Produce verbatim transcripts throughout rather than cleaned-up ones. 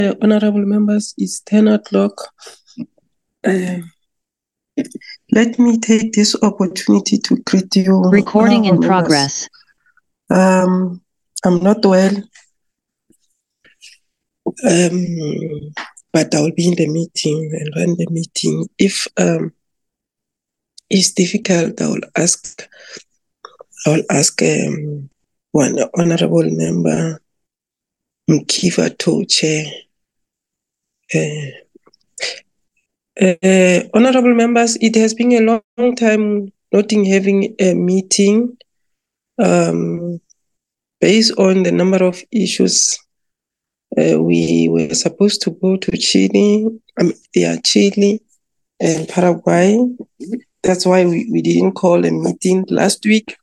honorable members, it's ten o'clock. Uh, let me take this opportunity to greet you. Recording in honorable members. progress. Um, I'm not well, um, but I will be in the meeting and run the meeting. If um, it's difficult, I will ask. I will ask um, one honorable member, Mkiva, to chair. Uh, uh, honorable members, it has been a long time not in having a meeting um, based on the number of issues. Uh, we were supposed to go to Chile, um, yeah, Chile and Paraguay. That's why we, we didn't call a meeting last week.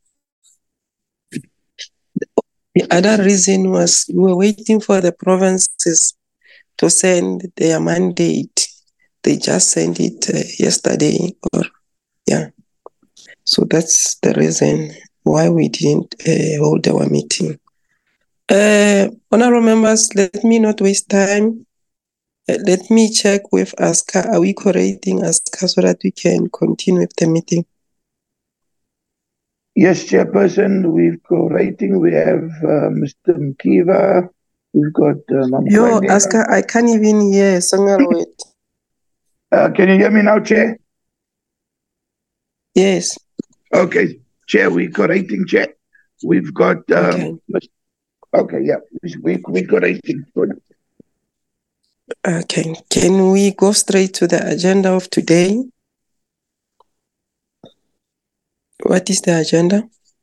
The other reason was we were waiting for the provinces to send their mandate. They just sent it uh, yesterday, or yeah. So that's the reason why we didn't uh, hold our meeting. Uh, honorable members, let me not waste time. Uh, let me check with Aska. Are we correcting Aska so that we can continue with the meeting? Yes, Chairperson, we've got rating. We have uh, Mister Mkiva. We've got uh, Yo, Aska, I can't even hear Sangarwet. Uh, can you hear me now, Chair? Yes. Okay, Chair, we've got rating, Chair. We've got... Um, okay. okay, yeah, we, we got rating. Good. Okay, can we go straight to the agenda of today? What is the agenda?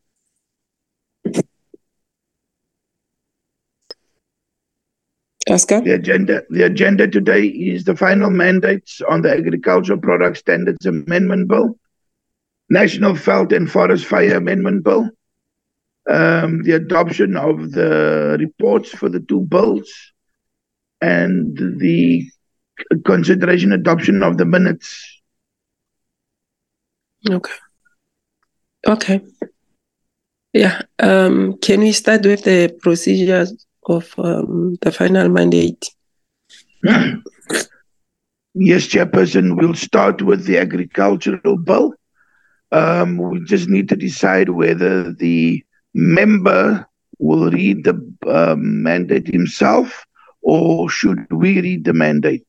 Oscar? The agenda, the agenda today is the final mandates on the Agricultural Product Standards Amendment Bill, National Veld and Forest Fire Amendment Bill, um, the adoption of the reports for the two bills, and the consideration adoption of the minutes. Okay. Okay. Yeah. Um, can we start with the procedures of um, the final mandate? Yes, Chairperson, we'll start with the agricultural bill. Um, we just need to decide whether the member will read the uh, mandate himself or should we read the mandate.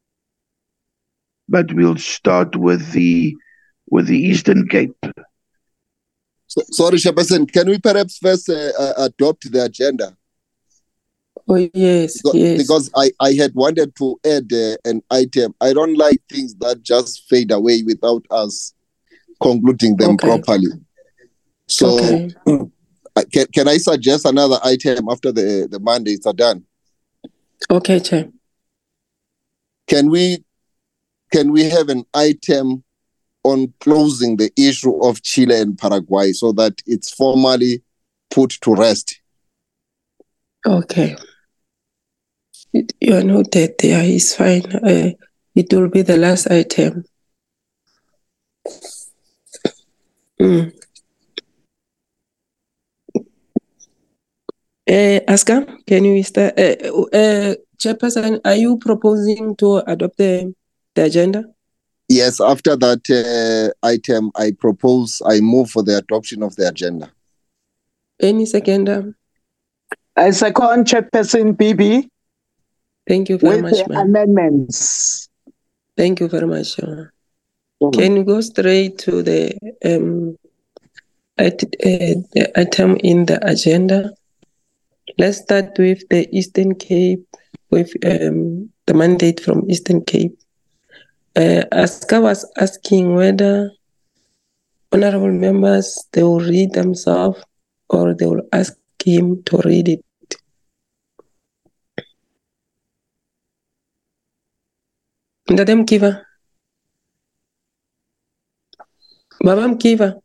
But we'll start with the with the Eastern Cape. So, sorry, Chairperson, can we perhaps first uh, uh, adopt the agenda? Oh, yes, because, yes. Because I, I had wanted to add uh, an item. I don't like things that just fade away without us concluding them okay. properly. So okay. uh, can, can I suggest another item after the, the mandates are done? Okay, Chair. Can we, can we have an item on closing the issue of Chile and Paraguay so that it's formally put to rest? Okay. It, you are noted there, it's fine. Uh, it will be the last item. Mm. Uh, Aska, can you start? Uh, uh, Chairperson, are you proposing to adopt the, the agenda? Yes, after that uh, item, I propose, I move for the adoption of the agenda. Any seconder? I second Chairperson B B. Thank you very with much, the ma'am. amendments. Thank you very much. Mm-hmm. Can you go straight to the, um, at, uh, the item in the agenda? Let's start with the Eastern Cape, with um, the mandate from Eastern Cape. Uh, Aska was asking whether honorable members, they will read themselves or they will ask him to read it. Ndade Mkiva. Baba Mkiva.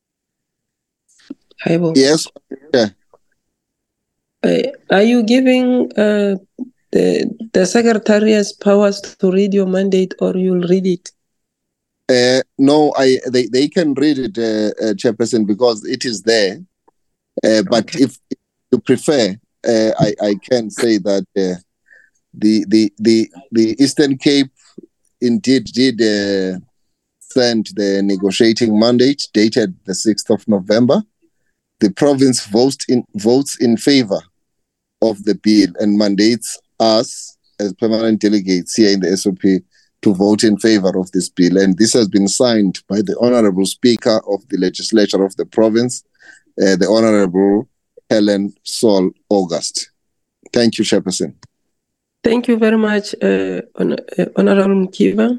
Yes. Yeah. Uh, are you giving uh, the, the secretariat's powers to read your mandate or you'll read it? Uh, no, I they, they can read it, uh, uh, Chairperson, because it is there. Uh, but okay. if you prefer, uh, I, I can say that uh, the the the the Eastern Cape indeed did uh, send the negotiating mandate dated the sixth of November. The province votes in votes in favor of the bill and mandates us as permanent delegates here in the S O P to vote in favor of this bill. And this has been signed by the Honorable Speaker of the Legislature of the province, uh, the Honorable Helen Saul August. Thank you, Chairperson. Thank you very much, uh, Hon- uh, Honorable Mkiva.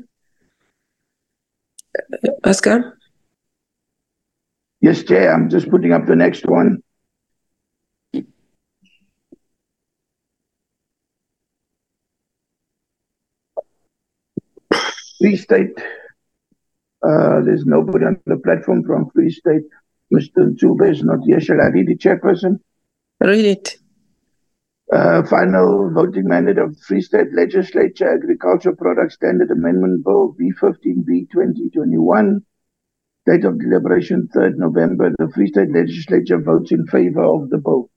Uh, Oscar? Yes, Chair, I'm just putting up the next one. Free State. Uh, there's nobody on the platform from Free State. Mister Zube is not here. Shall I read it, Chairperson? Read it. Uh, final voting mandate of Free State Legislature Agricultural Products Standard Amendment Bill B fifteen B twenty twenty-one. Date of deliberation third November. The Free State Legislature votes in favor of the bill.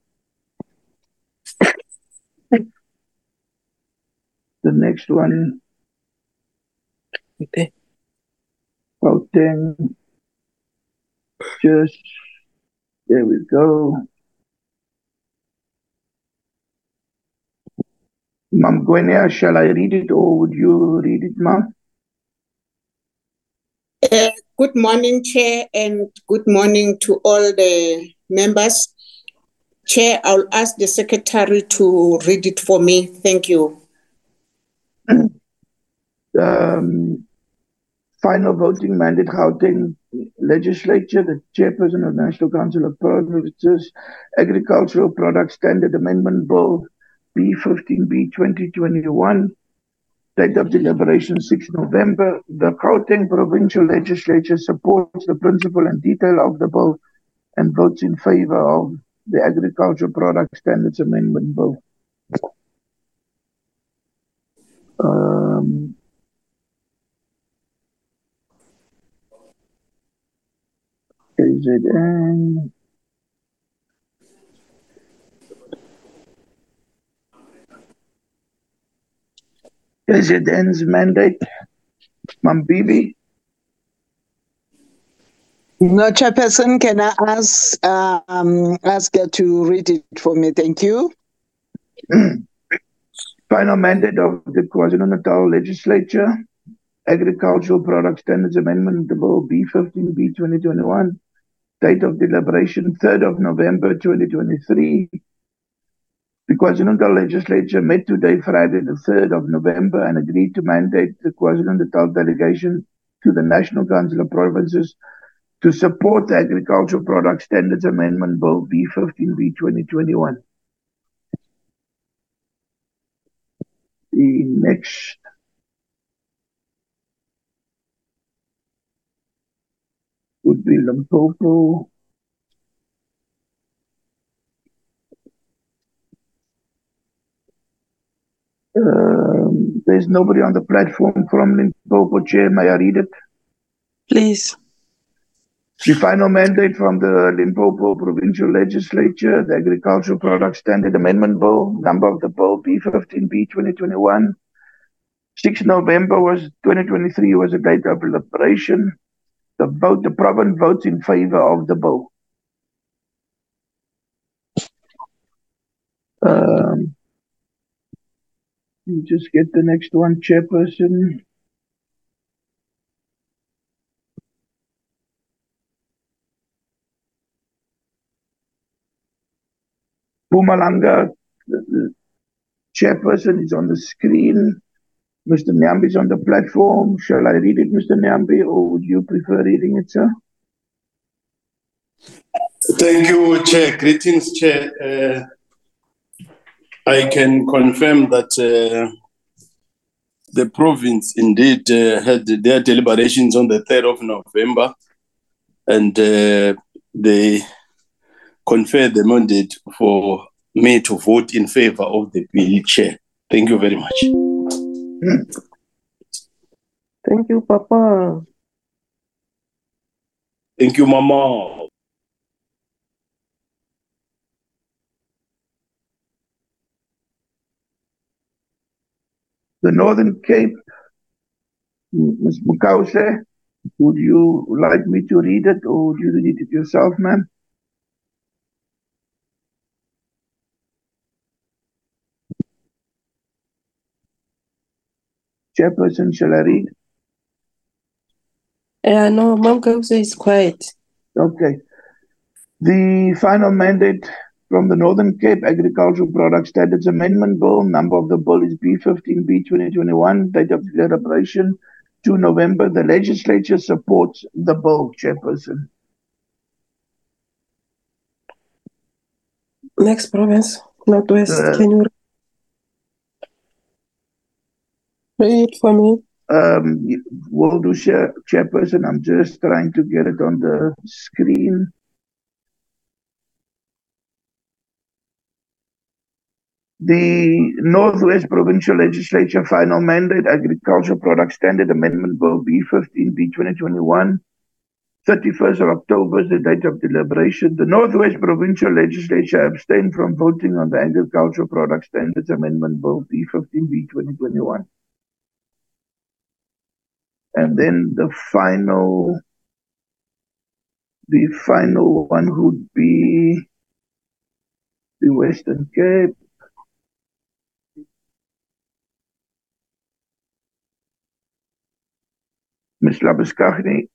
The next one. Okay. Voting. Just, there we go. Ma'am Gwenia, shall I read it or would you read it, ma'am? Uh, good morning, Chair, and good morning to all the members. Chair, I'll ask the Secretary to read it for me. Thank you. Um, final voting mandate, Gauteng Legislature, the Chairperson of National Council of Provinces, Agricultural Products Standard Amendment Bill B fifteen B twenty twenty-one. Date of deliberation sixth November. The Gauteng Provincial Legislature supports the principle and detail of the bill and votes in favor of the Agricultural Product Standards Amendment Bill. Um, K Z N. K Z N's mandate. Ma'am Bibi. No, Chairperson, can I ask um, ask her to read it for me? Thank you. Final mandate of the KwaZulu-Natal Legislature, Agricultural Product Standards Amendment Bill B fifteen B twenty twenty-one. Date of deliberation third of November twenty twenty-three. The KwaZulu-Natal Legislature met today, Friday the third of November, and agreed to mandate the KwaZulu-Natal delegation to the National Council of Provinces to support the Agricultural Product Standards Amendment Bill B fifteen B twenty twenty-one. The next would be Limpopo. Um, there's nobody on the platform from Limpopo, Chair. May I read it? Please. The final mandate from the Limpopo Provincial Legislature, the Agricultural Products Standard Amendment Bill, number of the bill B fifteen B twenty twenty-one. sixth November was twenty twenty-three was the date of deliberation. The vote, the province votes in favor of the bill. Um, you just get the next one, Chairperson. Mpumalanga, the Chairperson is on the screen. Mister Nyambi is on the platform. Shall I read it, Mister Nyambi, or would you prefer reading it, sir? Thank you, Chair. Greetings, Chair. Uh, I can confirm that uh, the province indeed uh, had their deliberations on the third of November, and uh, they conferred the mandate for me to vote in favor of the bill, Chair. Thank you very much. Thank you, Papa. Thank you, Mama. The Northern Cape, Miz Mukause, would you like me to read it or would you read it yourself, ma'am? Chairperson, shall I read? Yeah, no, Mom Kause is quiet. Okay. The final mandate from the Northern Cape Agricultural Product Standards Amendment Bill, number of the bill is B fifteen B twenty twenty-one, date of deliberation two November. The legislature supports the bill, Chairperson. Next province, Northwest. Uh, Can you read for me? Um, will do, chair, Chairperson. I'm just trying to get it on the screen. The Northwest Provincial Legislature Final Mandate Agricultural Product Standard Amendment Bill B fifteen B twenty twenty-one, thirty-first of October is the date of deliberation. The Northwest Provincial Legislature abstained from voting on the Agricultural Product Standards Amendment Bill B fifteen B twenty twenty-one. And then the final, the final one would be the Western Cape. Miz Labuschagne.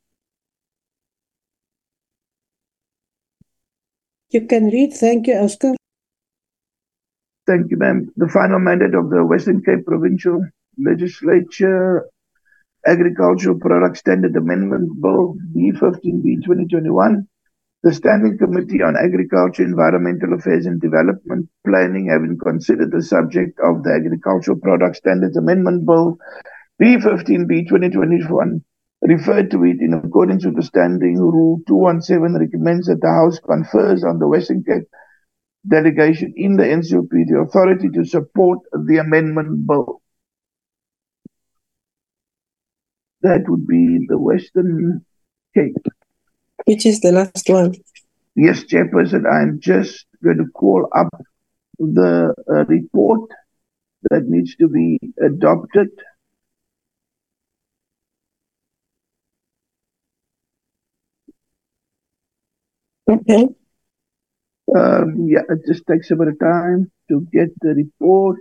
You can read. Thank you, Oscar. Thank you, ma'am. The final mandate of the Western Cape Provincial Legislature Agricultural Product Standard Amendment Bill B fifteen B twenty twenty-one. The Standing Committee on Agriculture, Environmental Affairs and Development Planning, having considered the subject of the Agricultural Product Standards Amendment Bill B fifteen B twenty twenty-one, referred to it in accordance with the Standing Rule two seventeen, recommends that the House confers on the Western Cape delegation in the N C O P the authority to support the amendment bill. That would be the Western Cape. Which is the last one? Yes, Chairperson, I'm just going to call up the uh, report that needs to be adopted. Okay. Um, yeah, it just takes a bit of time to get the report.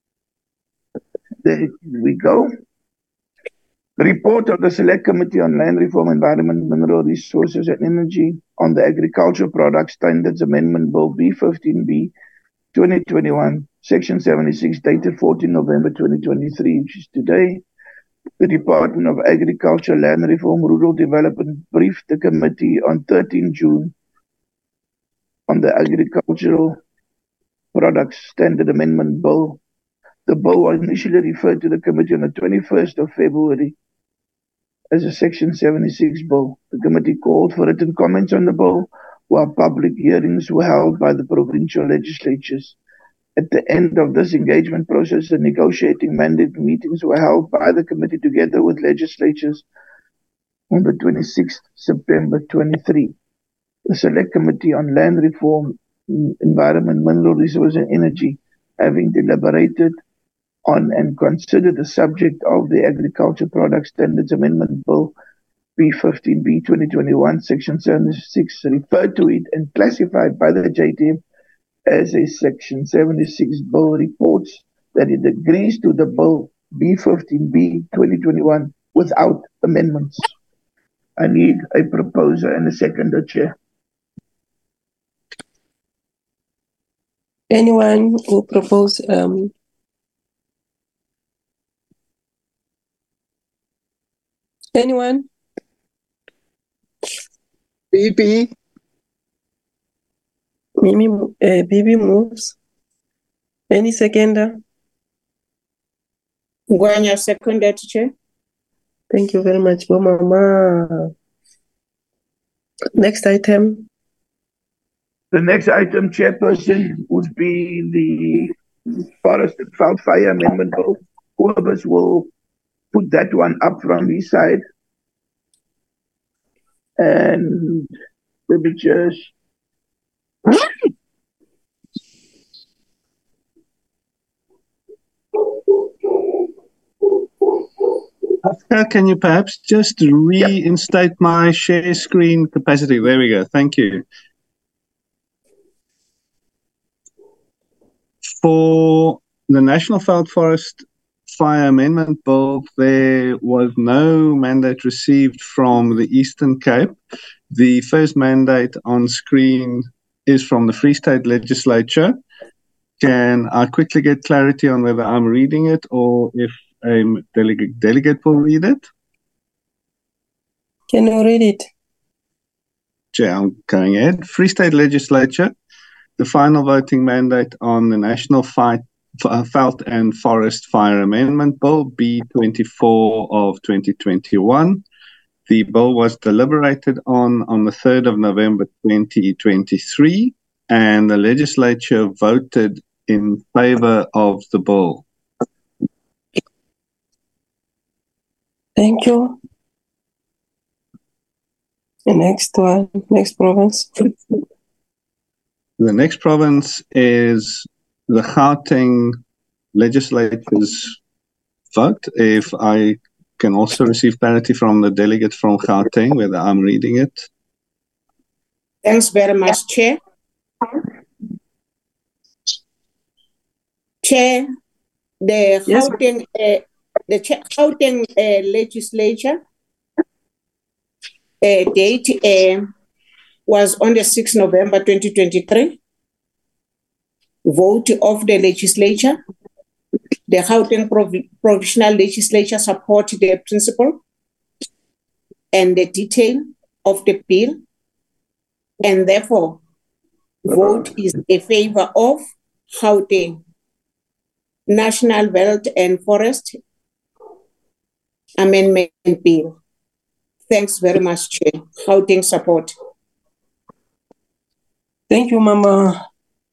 There we go. The report of the Select Committee on Land Reform, Environment, Mineral Resources and Energy on the Agricultural Product Standards Amendment Bill B fifteen B twenty twenty-one, Section seventy-six, dated fourteenth November twenty twenty-three, which is today. The Department of Agriculture, Land Reform, Rural Development briefed the committee on thirteenth June on the Agricultural Products Standard Amendment Bill. The bill was initially referred to the committee on the twenty-first of February as a Section seventy-six bill. The committee called for written comments on the bill, while public hearings were held by the provincial legislatures. At the end of this engagement process, the negotiating mandate meetings were held by the committee together with legislatures on the twenty-sixth of September twenty-three. The Select Committee on Land Reform, Environment, Mineral Resources and Energy, having deliberated on and considered the subject of the Agriculture Product Standards Amendment Bill B fifteen B twenty twenty-one, Section seventy-six, referred to it and classified by the J T M as a Section seventy-six bill, reports that it agrees to the Bill B fifteen B twenty twenty-one without amendments. I need a proposer and a seconder, Chair. Anyone who propose um anyone? B B. Mimi, uh, B B moves. Any seconder? Gwanya seconded, Chair. Thank you very much, Bo Mama. Next item. The next item, Chairperson, would be the Forest and Wildfire Amendment Bill. Whoever will put that one up from his side. And let me just... Oscar, can you perhaps just reinstate yeah. my share screen capacity? There we go. Thank you. For the National Veld Forest Fire Amendment Bill, there was no mandate received from the Eastern Cape. The first mandate on screen is from the Free State Legislature. Can I quickly get clarity on whether I'm reading it or if a delegate, delegate will read it? Can you read it? Chair, I'm going ahead. Free State Legislature, the final voting mandate on the National Fight, Veld and Forest Fire Amendment Bill, B twenty-four of twenty twenty-one. The bill was deliberated on on the third of November twenty twenty-three, and the legislature voted in favor of the bill. Thank you. The next one, next province. The next province is the Gauteng legislature's vote. If I can also receive clarity from the delegate from Gauteng, whether I'm reading it. Thanks very much, Chair. Chair, the yes. Gauteng, uh, the Gauteng uh, legislature uh, date uh, was on the sixth of November twenty twenty-three. Vote of the legislature. The Gauteng Prov Provisional Legislature support the principle and the detail of the bill, and therefore vote is in favor of Gauteng National Veld and Forest Amendment Bill. Thanks very much, Chair. Gauteng support. Thank you, Mama.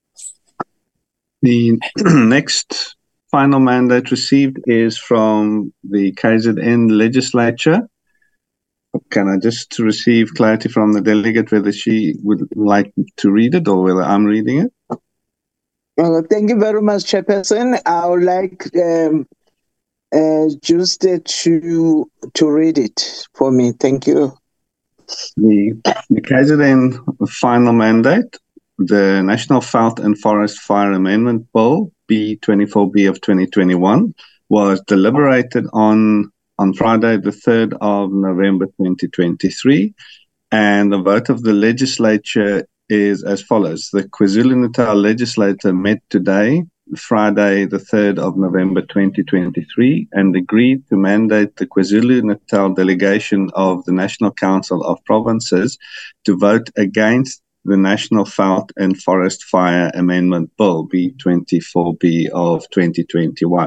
The next final mandate received is from the K Z N legislature. Can I just receive clarity from the delegate whether she would like to read it or whether I'm reading it? Uh, thank you very much, Chairperson. I would like um, uh, just to to read it for me. Thank you. The, the K Z N final mandate, the National Veld and Forest Fire Amendment Bill, B twenty-four B of twenty twenty-one, was deliberated on on Friday, the third of November twenty twenty-three, and the vote of the legislature is as follows. The KwaZulu-Natal legislature met today, Friday, the third of November twenty twenty-three, and agreed to mandate the KwaZulu-Natal delegation of the National Council of Provinces to vote against the National Veld and Forest Fire Amendment Bill, B twenty-four B of twenty twenty-one.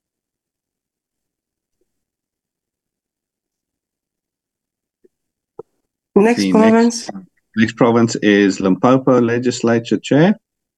Next the province. Next, next province is Limpopo Legislature, Chair.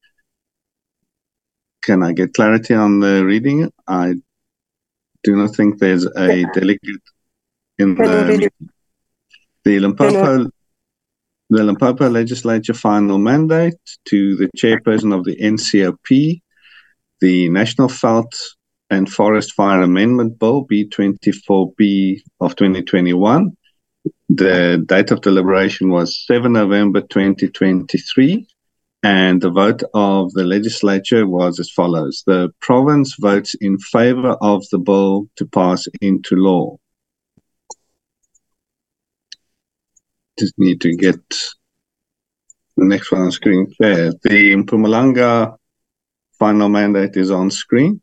Can I get clarity on the reading? I do not think there's a delegate in the, the Limpopo The Limpopo Legislature final mandate to the chairperson of the N C O P, the National Veld and Forest Fire Amendment Bill, B twenty-four B of twenty twenty-one. The date of deliberation was seventh of November twenty twenty-three, and the vote of the legislature was as follows. The province votes in favor of the bill to pass into law. Just need to get the next one on screen there. The Mpumalanga final mandate is on screen.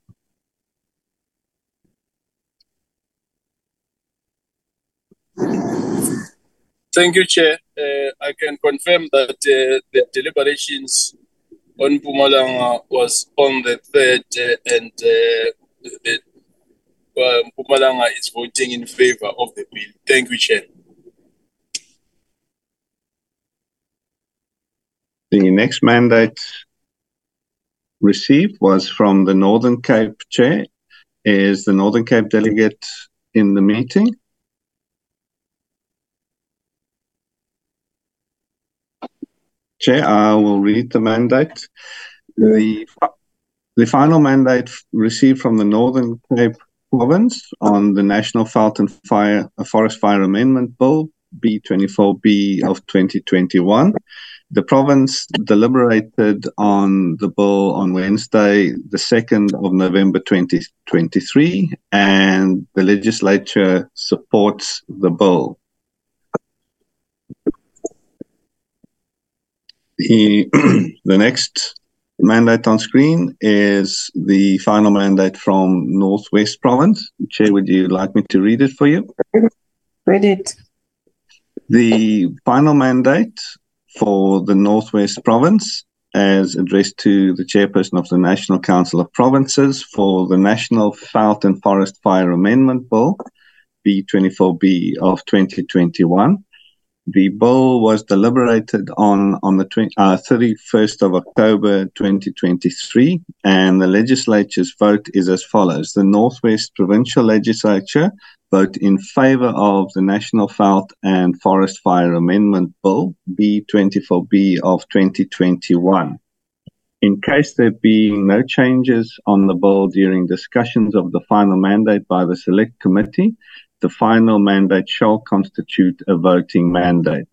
Thank you, Chair. Uh, I can confirm that uh, the deliberations on Mpumalanga was on the third, uh, and uh, the, uh, Mpumalanga is voting in favor of the bill. Thank you, Chair. The next mandate received was from the Northern Cape Chair. Is the Northern Cape delegate in the meeting? Chair, I will read the mandate. The, the final mandate received from the Northern Cape province on the National Veld and Fire, uh, Forest Fire Amendment Bill, B twenty-four B of twenty twenty-one. The province deliberated on the bill on Wednesday, the second of November twenty twenty-three, and the legislature supports the bill. The, the next mandate on screen is the final mandate from Northwest Province. Chair, would you like me to read it for you? Read it. The final mandate for the Northwest Province, as addressed to the chairperson of the National Council of Provinces, for the National Veld and Forest Fire Amendment Bill, B twenty-four B of twenty twenty-one. The bill was deliberated on on the uh, thirty-first of October twenty twenty-three, and the legislature's vote is as follows. The Northwest Provincial Legislature vote in favour of the National Veld and Forest Fire Amendment Bill, B twenty-four B of twenty twenty-one. In case there be no changes on the bill during discussions of the final mandate by the Select Committee, the final mandate shall constitute a voting mandate.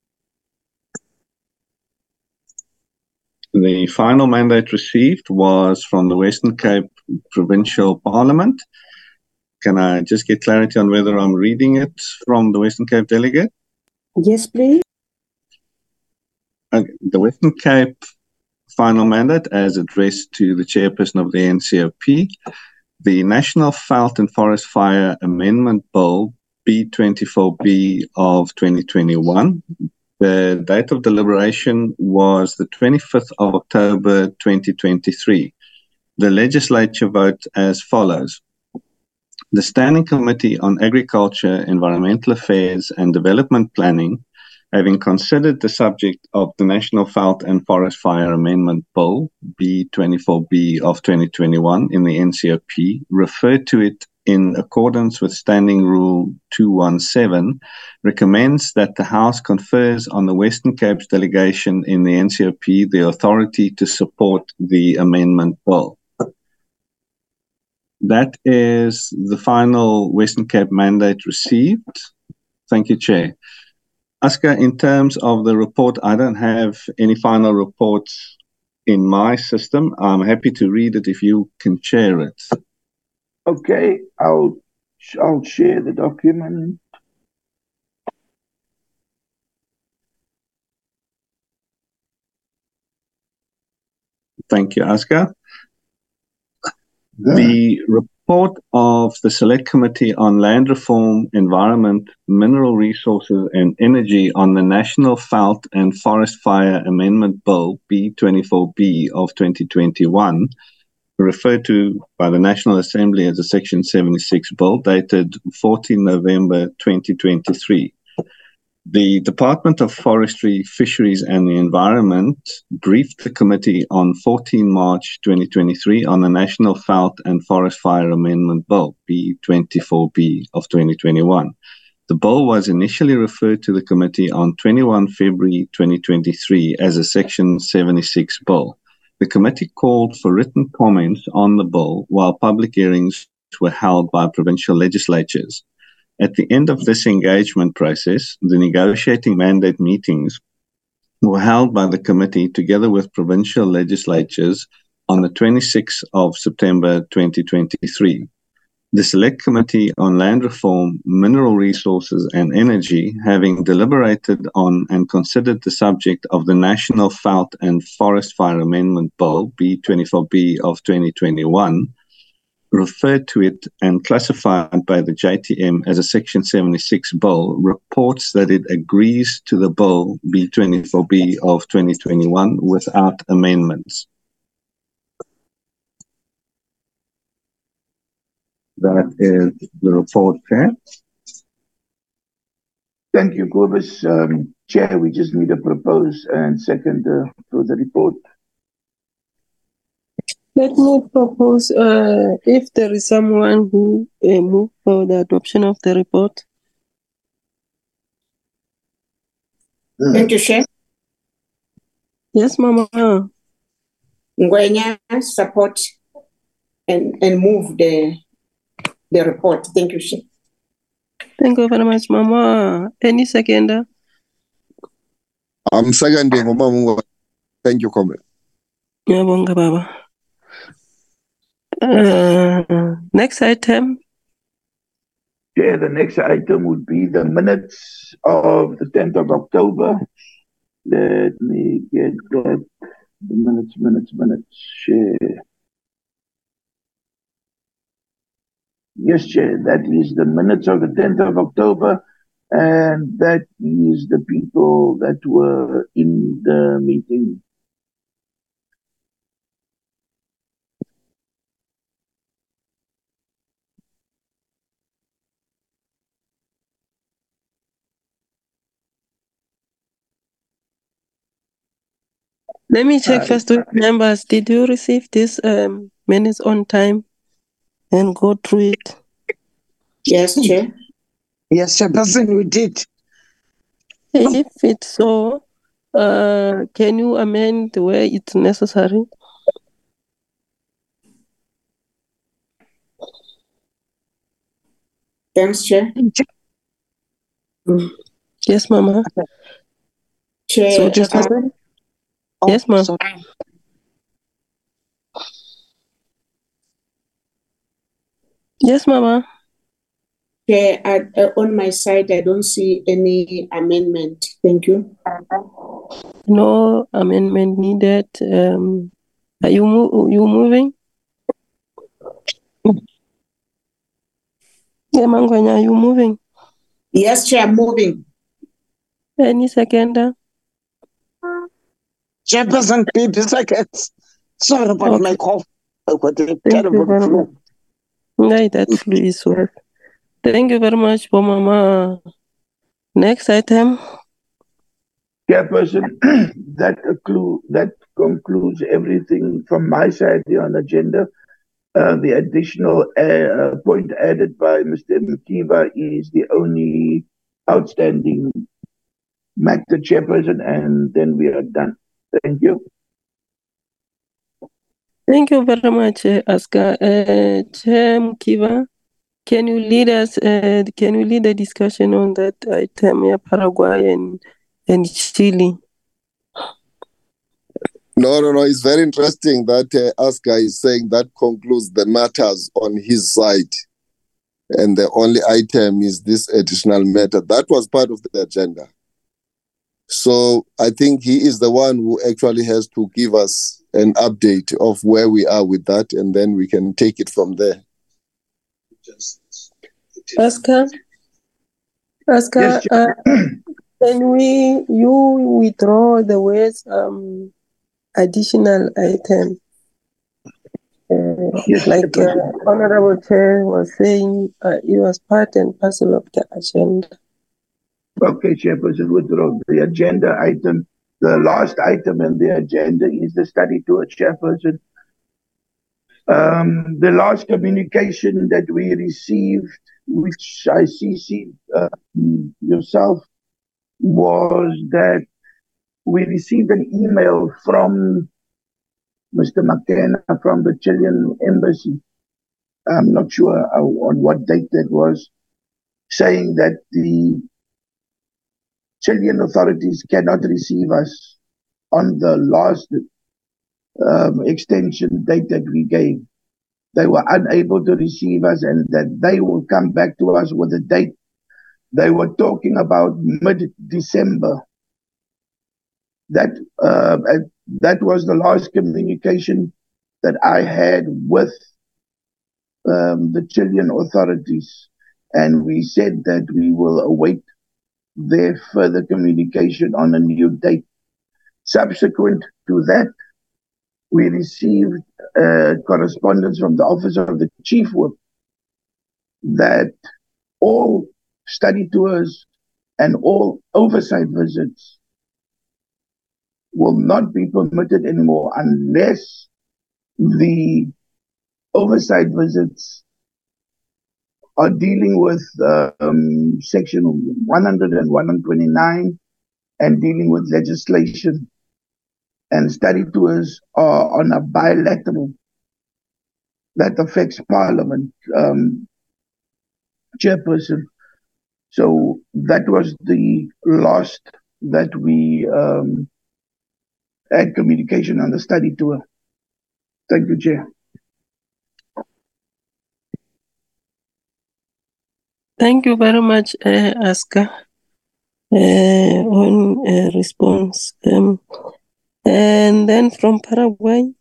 The final mandate received was from the Western Cape Provincial Parliament. Can I just get clarity on whether I'm reading it from the Western Cape delegate? Yes, please. Okay. The Western Cape final mandate, as addressed to the chairperson of the N C O P, the National Veld and Forest Fire Amendment Bill, B twenty-four B of twenty twenty-one. The date of deliberation was the twenty-fifth of October twenty twenty-three. The legislature vote as follows. The Standing Committee on Agriculture, Environmental Affairs and Development Planning, having considered the subject of the National Veld and Forest Fire Amendment Bill, B twenty-four B of twenty twenty-one in the N C O P, referred to it in accordance with Standing Rule two seventeen, recommends that the House confers on the Western Cape's delegation in the N C O P the authority to support the amendment bill. That is the final Western Cape mandate received. Thank you, Chair. Aska, in terms of the report, I don't have any final reports in my system. I'm happy to read it if you can share it. Okay, I'll I'll share the document. Thank you, Aska. The report of the Select Committee on Land Reform, Environment, Mineral Resources and Energy on the National Veld and Forest Fire Amendment Bill, B twenty-four B of twenty twenty-one, referred to by the National Assembly as a Section seventy-six bill, dated fourteenth November twenty twenty-three. The Department of Forestry, Fisheries and the Environment briefed the committee on fourteenth March twenty twenty-three on the National Veld and Forest Fire Amendment Bill, B twenty-four B of twenty twenty-one. The bill was initially referred to the committee on twenty-first of February twenty twenty-three as a Section seventy-six bill. The committee called for written comments on the bill while public hearings were held by provincial legislatures. At the end of this engagement process, the negotiating mandate meetings were held by the committee together with provincial legislatures on the twenty-sixth of September twenty twenty-three. The Select Committee on Land Reform, Mineral Resources and Energy, having deliberated on and considered the subject of the National Veld and Forest Fire Amendment Bill, B twenty-four B of twenty twenty-one, referred to it and classified by the J T M as a Section seventy-six bill, reports that it agrees to the bill B twenty-four B of twenty twenty-one without amendments. That is the report, Chair. Thank you, Cobus. Um, Chair, we just need to propose and second uh, for the report. Let me propose, uh, if there is someone who uh, move for the adoption of the report. Thank you, Chair. Yes, Mama. Ngwenya support and, and move the the report. Thank you, Chair. Thank you very much, Mama. Any seconder? I'm seconding, Mama. Thank you, Comrade. Ngiyabonga, Baba. Uh, next item. Yeah, the next item would be the minutes of the tenth of October. Let me get that. The minutes, minutes, minutes. Share. Yes, Chair, that is the minutes of the tenth of October, and that is the people that were in the meeting. Let me check Uh, first with members. Did you receive this um, minutes on time and go through it? Yes, Chair. Yes, Chairperson, we did. If it's so, uh, can you amend where it's necessary? Thanks, Chair. Mm. Yes, Mama. Chair, So, uh, Chairperson? Oh, Yes, ma'am. sorry. Yes, Mama. Chair, at, uh, on my side, I don't see any amendment. Thank you. No amendment needed. Um, are you mo- you moving? Yeah, Mangwenya, are you moving? Yes, Chair, moving. Any seconder? Chairperson, fifty seconds. Sorry about Okay. my cough. I got a Thank you terrible very flu. much. Yeah, that flu is well. Thank you very much, Mama. Next item. Chairperson, that, acclu- that concludes everything from my side here on the agenda. Uh, the additional uh, point added by Mister Mkiva is the only outstanding matter, Chairperson, and then we are done. Thank you. Thank you very much, uh, Aska. Uh, Chair Mkiva, can you lead us? Uh, can you lead the discussion on that item, yeah, Paraguay and and Chile? No, no, no. It's very interesting that uh, Aska is saying that concludes the matters on his side. And the only item is this additional matter. That was part of the agenda. So I think he is the one who actually has to give us an update of where we are with that, and then we can take it from there. Aska? Aska, Yes, uh, can we, you withdraw the words um, additional item? Uh, yes, like uh, Honorable Chair was saying, uh, it was part and parcel of the agenda. Okay, Chairperson, withdraw the agenda item. The last item in the agenda is the study tour, Chairperson. Um, the last communication that we received, which I C C'd uh, yourself, was that we received an email from Mister McKenna from the Chilean embassy. I'm not sure on what date that was, saying that the Chilean authorities cannot receive us on the last um, extension date that we gave. They were unable to receive us, and that they will come back to us with a date. They were talking about mid-December. That uh, that was the last communication that I had with um, the Chilean authorities, and we said that we will await their further communication on a new date. Subsequent to that, we received uh, correspondence from the Office of the Chief Whip that all study tours and all oversight visits will not be permitted anymore unless the oversight visits are dealing with uh, um, section one hundred and one twenty-nine and dealing with legislation, and study tours are on a bilateral that affects Parliament. Um, chairperson. So that was the last that we um, had communication on the study tour. Thank you, Chair. Thank you very much, uh, Oscar, uh, on uh, response. Um, and then from Paraguay.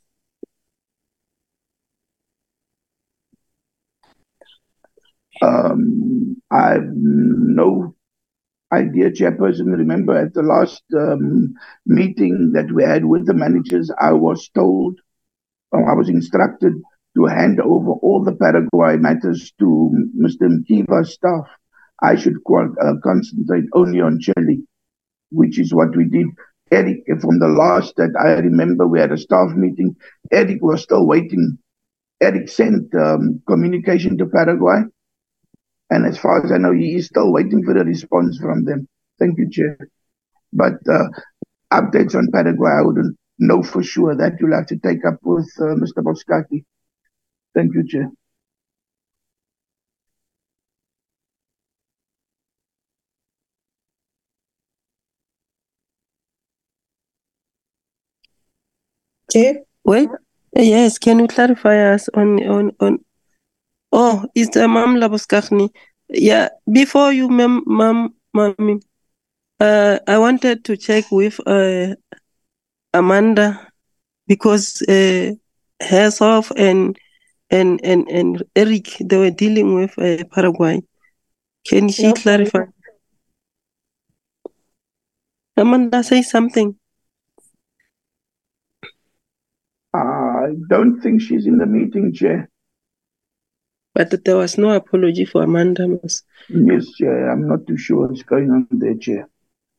Um, I have no idea, Chairperson. Remember, at the last um, meeting that we had with the managers, I was told, or I was instructed to hand over all the Paraguay matters to Mister Mkiva's staff. I should uh, concentrate only on Chile, which is what we did. Eric, from the last that I remember, we had a staff meeting. Eric was still waiting. Eric sent um, communication to Paraguay. And as far as I know, he is still waiting for a response from them. Thank you, Chair. But uh, updates on Paraguay, I wouldn't know for sure. That you'll have to take up with uh, Mister Boskaki. Thank you, Chair. Chair? Wait, yes, can you clarify us on, on, on, oh, it's the Mam Labuskachni. Yeah, before you, Mam, Mam, Mami, uh, I wanted to check with uh, Amanda because uh, herself and, and, and, and Eric, they were dealing with uh, Paraguay. Can she No. clarify? Amanda, say something. I don't think she's in the meeting, Chair. But there was no apology for Amanda. Mas. Yes, Chair. I'm not too sure what's going on there, Chair.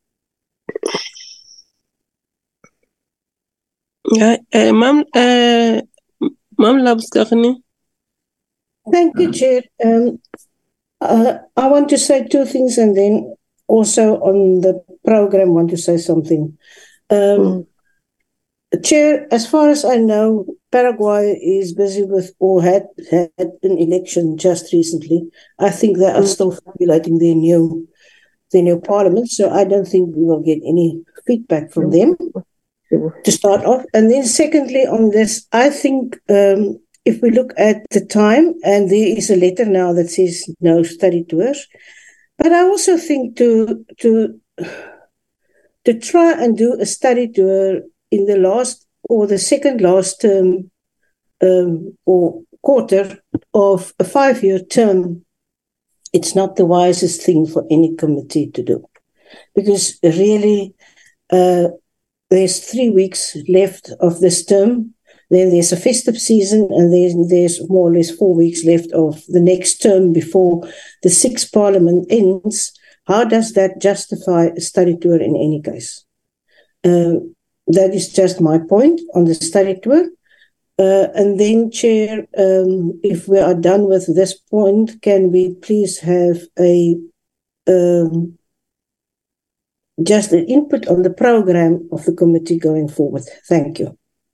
Yeah, uh, Ma'am, uh, Ma'am Labuschagne. Thank you, Chair. Um, uh, I want to say two things and then also on the program want to say something. Um, Mm. Chair, as far as I know, Paraguay is busy with or had had an election just recently. I think they are still formulating their new their new parliament, so I don't think we will get any feedback from them to start off. And then secondly, on this, I think um, if we look at the time, and there is a letter now that says no study tours, but I also think to to to try and do a study tour in the last or the second last term um, or quarter of a five-year term, it's not the wisest thing for any committee to do. Because really, uh, there's three weeks left of this term, then there's a festive season, and then there's more or less four weeks left of the next term before the sixth parliament ends. How does that justify a study tour in any case? Um, that is just my point on the study tour. Uh, and then, Chair, um, if we are done with this point, can we please have a um, just an input on the program of the committee going forward? Thank you.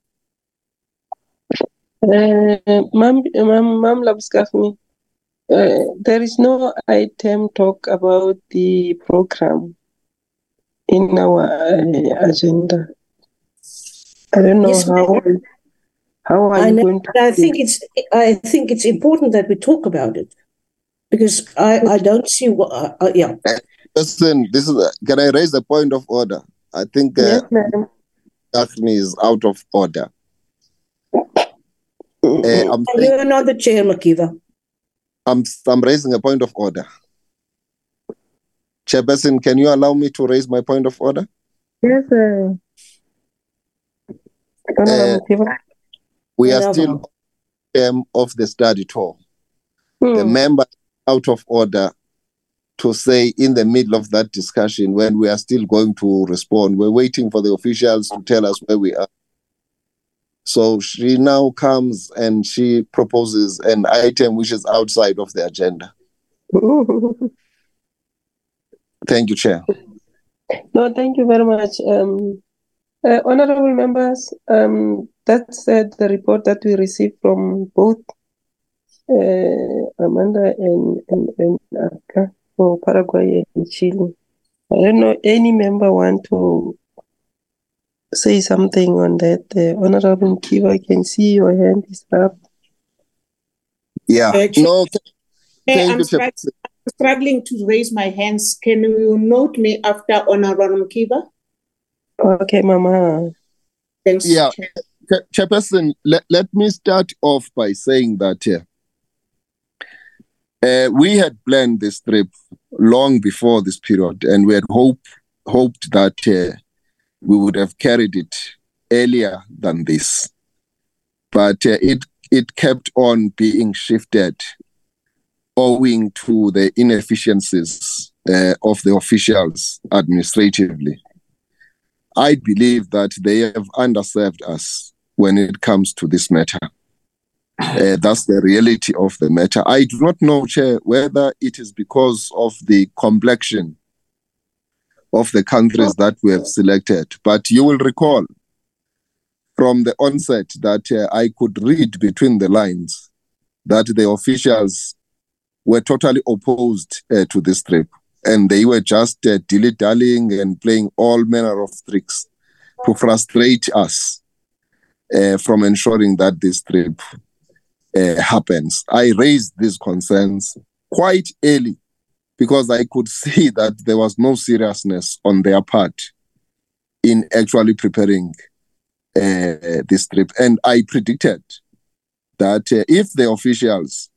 Uh, Ma'am, Ma'am, Ma'am Labuschagne, uh, there is no item talk about the program in our uh, agenda. I don't know Yes, how. How are I you know, going to? but I think it's I think it's important that we talk about it because I, I don't see what uh, uh, yeah. Listen, this is. A, can I raise a point of order? I think uh, Yes, madam. Daphne is out of order. Uh, I'm, You are not the chair, Makiva. I'm I'm raising a point of order. Chairperson, can you allow me to raise my point of order? Yes, sir. Uh, we are No, still no. on the term of the study tour. Hmm. The member out of order to say in the middle of that discussion when we are still going to respond. We're waiting for the officials to tell us where we are. So she now comes and she proposes an item which is outside of the agenda. Thank you, Chair. No, thank you very much. Um, uh, honorable members, um, that's uh, the report that we received from both uh, Amanda and, and, and Aka for Paraguay and Chile. I don't know, any member want to say something on that? Uh, Honorable Kiva, I can see your hand is up. Yeah, Uh, no, th- Hey, thank I'm, you, str- Chairperson. I'm struggling to raise my hands. Can you note me after Honorable Kiba? Okay, Mama. Thanks. Yeah, Chair. Ch- Chairperson, let, let me start off by saying that uh, uh, we had planned this trip long before this period, and we had hope, hoped that uh, we would have carried it earlier than this. But uh, it, it kept on being shifted owing to the inefficiencies uh, of the officials administratively. I believe that they have underserved us when it comes to this matter. Uh, that's the reality of the matter. I do not know, Chair, whether it is because of the complexion of the countries that we have selected, but you will recall from the onset that uh, I could read between the lines that the officials were totally opposed uh, to this trip, and they were just uh, dilly-dallying and playing all manner of tricks to frustrate us uh, from ensuring that this trip uh, happens. I raised these concerns quite early because I could see that there was no seriousness on their part in actually preparing uh, this trip. And I predicted that uh, if the officials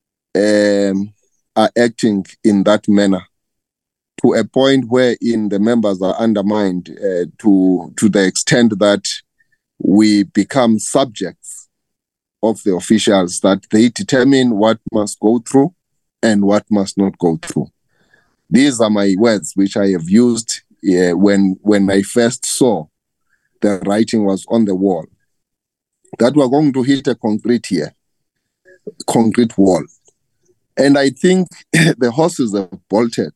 um, are acting in that manner to a point wherein the members are undermined uh, to, to the extent that we become subjects of the officials, that they determine what must go through and what must not go through. These are my words which I have used uh, when, when I first saw the writing was on the wall, that we're going to hit a concrete here, concrete wall. And I think the horses have bolted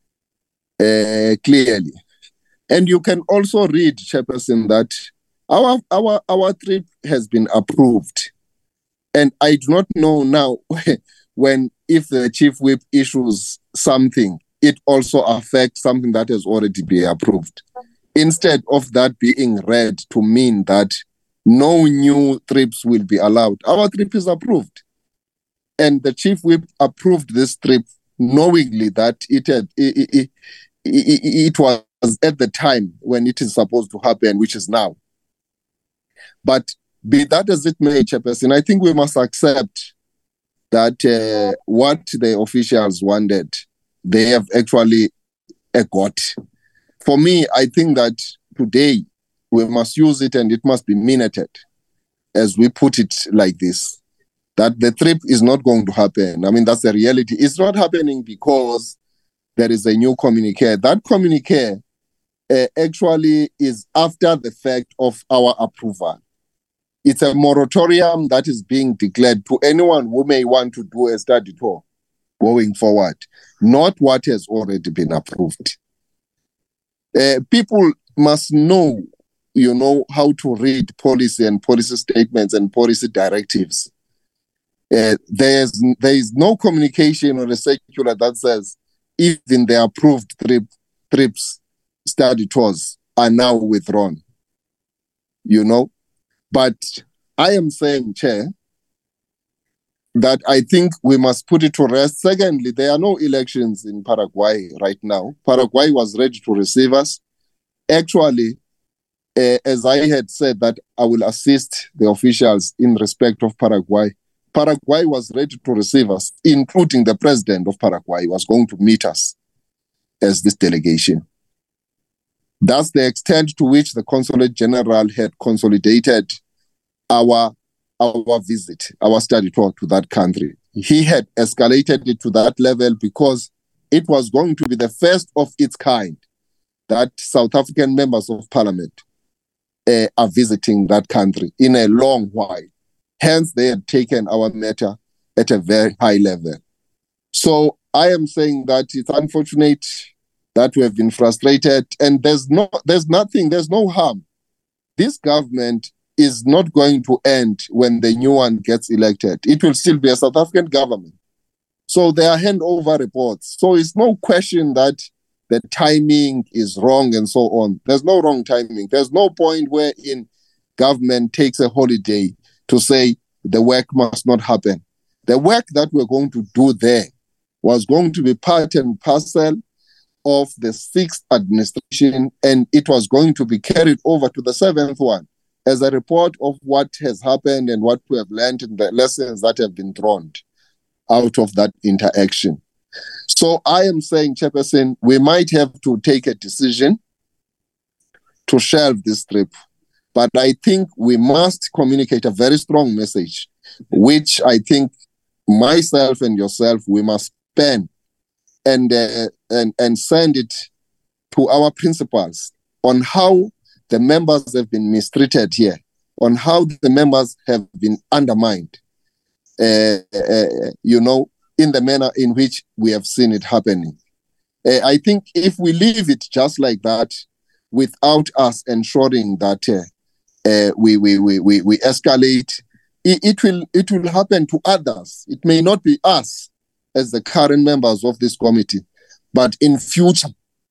uh, clearly. And you can also read, Chairperson, that our, our, our trip has been approved. And I do not know now when, if the Chief Whip issues something, it also affects something that has already been approved. Instead of that being read to mean that no new trips will be allowed, our trip is approved. And the Chief Whip approved this trip knowingly that it, had, it, it, it, it was at the time when it is supposed to happen, which is now. But be that as it may, Chairperson, I think we must accept that uh, what the officials wanted, they have actually uh, got. For me, I think that today we must use it and it must be minuted, as we put it like this, that the trip is not going to happen. I mean, that's the reality. It's not happening because there is a new communique. That communique uh, actually is after the fact of our approval. It's a moratorium that is being declared to anyone who may want to do a study tour going forward, not what has already been approved. Uh, people must know, you know, how to read policy and policy statements and policy directives. Uh, there's there is no communication on the circular that says even the approved trip, trips, study tours are now withdrawn. You know, but I am saying, Chair, that I think we must put it to rest. Secondly, there are no elections in Paraguay right now. Paraguay was ready to receive us. Actually, uh, as I had said that I will assist the officials in respect of Paraguay, Paraguay was ready to receive us, including the president of Paraguay was going to meet us as this delegation. That's the extent to which the Consulate General had consolidated our our visit, our study tour to that country. He had escalated it to that level because it was going to be the first of its kind that South African members of parliament uh, are visiting that country in a long while. Hence, they had taken our matter at a very high level. So I am saying that it's unfortunate that we have been frustrated, and there's no, there's nothing, there's no harm. This government is not going to end when the new one gets elected. It will still be a South African government. So there are handover reports. So it's no question that the timing is wrong and so on. There's no wrong timing. There's no point wherein government takes a holiday to say the work must not happen. The work that we're going to do there was going to be part and parcel of the sixth administration, and it was going to be carried over to the seventh one as a report of what has happened and what we have learned and the lessons that have been drawn out of that interaction. So I am saying, Chairperson, we might have to take a decision to shelve this trip, but I think we must communicate a very strong message, which I think myself and yourself, we must pen and, uh, and, and send it to our principals on how the members have been mistreated here, on how the members have been undermined, uh, uh, you know, in the manner in which we have seen it happening. Uh, I think if we leave it just like that, without us ensuring that uh, uh, we, we, we, we, we escalate, it, it, will, it will happen to others. It may not be us as the current members of this committee, but in future,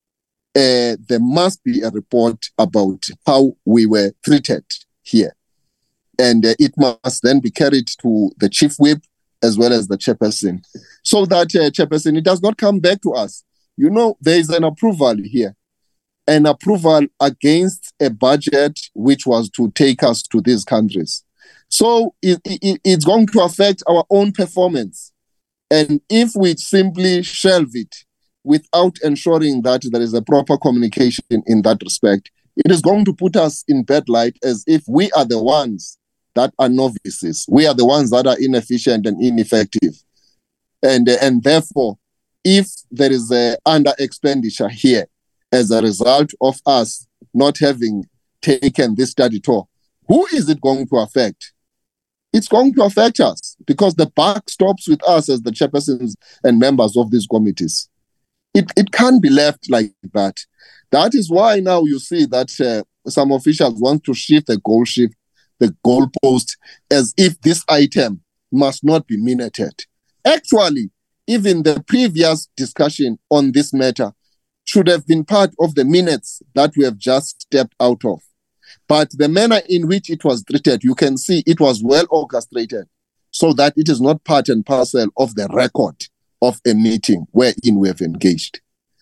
uh, there must be a report about how we were treated here. And uh, it must then be carried to the chief whip as well as the chairperson, so that uh, chairperson, it does not come back to us. You know, there is an approval here, an approval against a budget which was to take us to these countries. So it, it, it's going to affect our own performance. And if we simply shelve it without ensuring that there is a proper communication in that respect, it is going to put us in bad light as if we are the ones that are novices. We are the ones that are inefficient and ineffective. And, and therefore, if there is a under expenditure here as a result of us not having taken this study tour, who is it going to affect? It's going to affect us because the buck stops with us as the chairpersons and members of these committees. It, it can't be left like that. That is why now you see that uh, some officials want to shift the goal shift, the goalpost, as if this item must not be minuted. Actually, even the previous discussion on this matter should have been part of the minutes that we have just stepped out of. But the manner in which it was treated, you can see it was well orchestrated so that it is not part and parcel of the record of a meeting wherein we have engaged.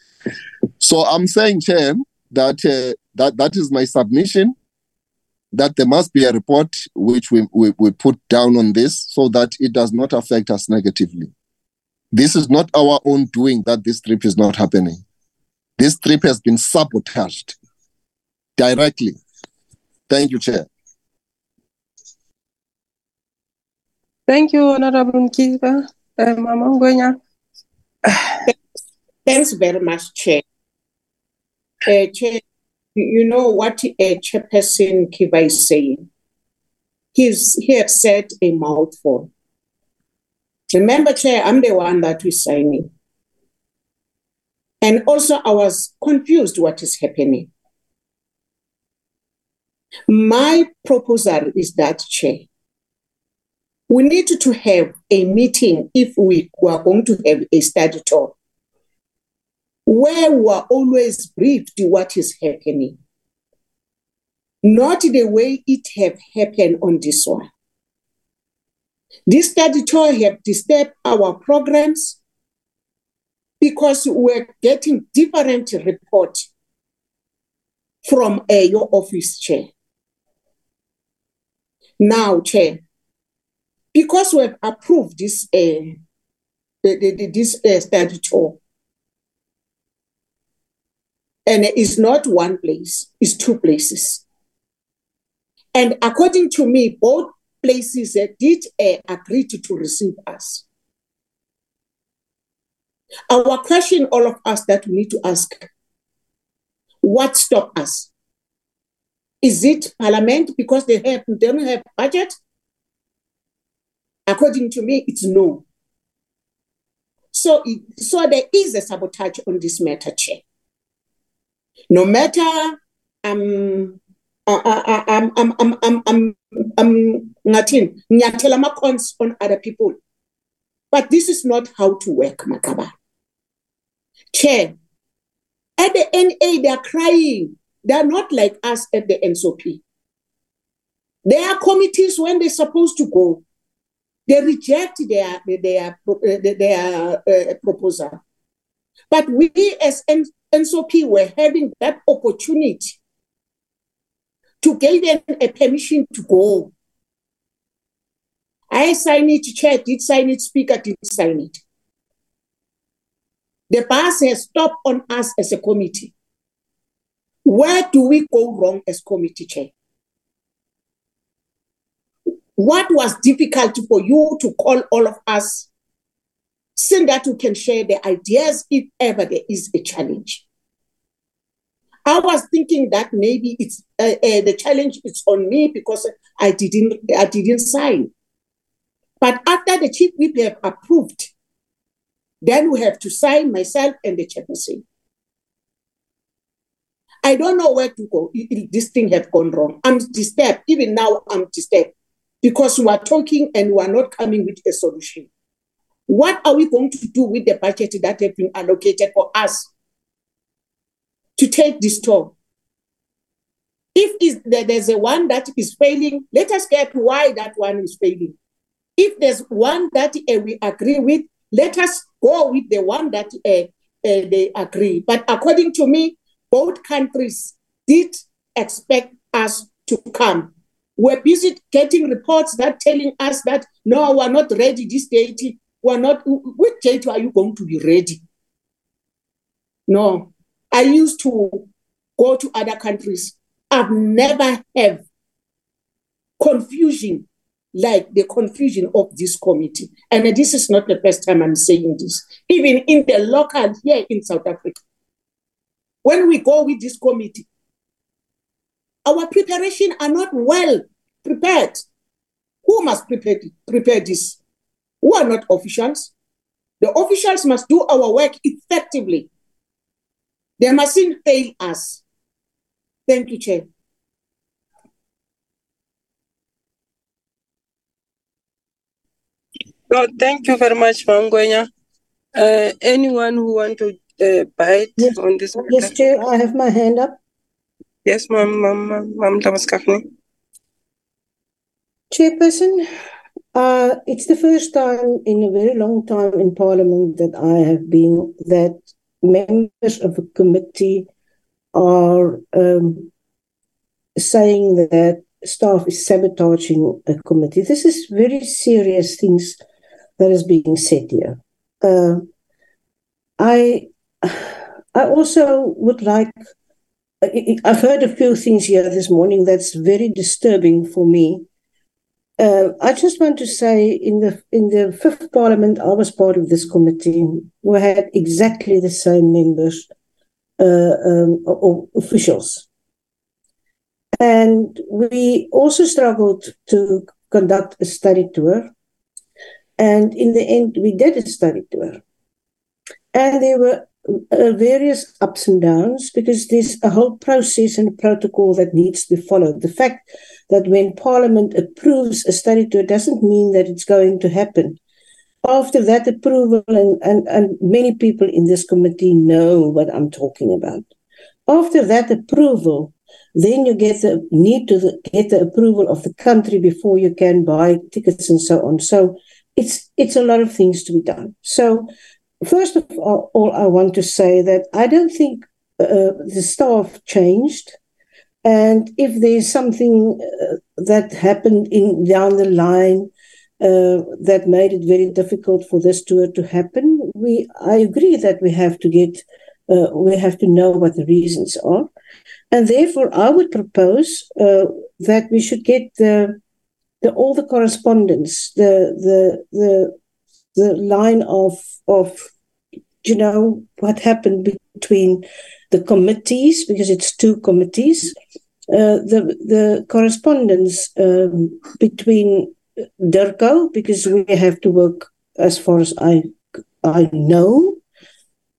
So I'm saying, Chair, that, uh, that that is my submission, that there must be a report which we, we, we put down on this so that it does not affect us negatively. This is not our own doing that this trip is not happening. This trip has been sabotaged directly. Thank you, Chair. Thank you, Honorable Mkiva. Uh, Mama Ngwenya. Thanks very much, Chair. Uh, Chair, you know what uh, Chairperson Kiva is saying? He's, he has said a mouthful. Remember, Chair, I'm the one that is signing. And also, I was confused what is happening. My proposal is that, Chair, we need to have a meeting if we are going to have a study tour where we are always briefed what is happening, not the way it have happened on this one. This study tour have disturbed our programs because we're getting different reports from uh, your office, Chair. Now, Chair, because we have approved this, uh, the, the, this uh, study tour, and it's not one place, it's two places. And according to me, both places uh, did uh, agree to, to receive us. Our question, all of us, that we need to ask, what stopped us? Is it Parliament because they, have, they don't have budget? According to me, it's no. So, it, so there is a sabotage on this matter, Chair. No matter um, I'm I'm I'm I'm I'm I'm ngathini ngiyathela ama-cons on other people. But this is not how to work, Makaba. Chair, at the N A, they are crying. They are not like us at the N S O P. There are committees when they're supposed to go. They reject their, their, their, their uh, proposal. But we as N S O P were having that opportunity to give them a permission to go. I signed it, chair did sign it, speaker did sign it. The bus has stopped on us as a committee. Where do we go wrong as committee chair? What was difficult for you to call all of us so that we can share the ideas if ever there is a challenge? I was thinking that maybe it's uh, uh, the challenge is on me because I didn't I didn't sign. But after the chief whip have approved, then we have to sign, myself and the chairperson. I don't know where to go. This thing have gone wrong. I'm disturbed. Even now, I'm disturbed because we are talking and we are not coming with a solution. What are we going to do with the budget that has been allocated for us to take this tour? If is there, there's a one that is failing, let us get why that one is failing. If there's one that uh, we agree with, let us go with the one that uh, uh, they agree. But according to me, both countries did expect us to come. We're busy getting reports that telling us that, no, we're not ready this date. We're not, which date are you going to be ready? No. I used to go to other countries. I've never had confusion like the confusion of this committee. And this is not the first time I'm saying this. Even in the local here in South Africa, when we go with this committee, our preparation are not well prepared. Who must prepare, prepare this? Who are not officials? The officials must do our work effectively. They mustn't fail us. Thank you, Chair. Oh, thank you very much, Mangwenya. Uh, anyone who want to uh, bite yes. on this matter? Yes, Chair, I have my hand up. Yes, Ma'am, Ma'am, Ma'am Damaskafni. Chairperson, uh, it's the first time in a very long time in Parliament that I have been that members of a committee are um, saying that staff is sabotaging a committee. This is very serious things that is being said here. Uh, I, I also would like, I've heard a few things here this morning that's very disturbing for me. Uh, I just want to say in the in the fifth Parliament, I was part of this committee. We had exactly the same members uh, um, or officials. And we also struggled to conduct a study tour. And in the end, we did a study tour. And there were uh, various ups and downs because there's a whole process and a protocol that needs to be followed. The fact that when Parliament approves a study tour doesn't mean that it's going to happen. After that approval, and, and, and many people in this committee know what I'm talking about. After that approval, then you get the need to the, get the approval of the country before you can buy tickets and so on. So it's it's a lot of things to be done. So first of all, all I want to say that I don't think uh, the staff changed. And if there's something uh, that happened in down the line uh, that made it very difficult for this tour to happen, we I agree that we have to get uh, we have to know what the reasons are. And therefore, I would propose uh, that we should get the, the all the correspondence, the the the the line of of you know what happened between the committees, because it's two committees, uh, the the correspondence um, between DIRCO, because we have to work as far as I I know.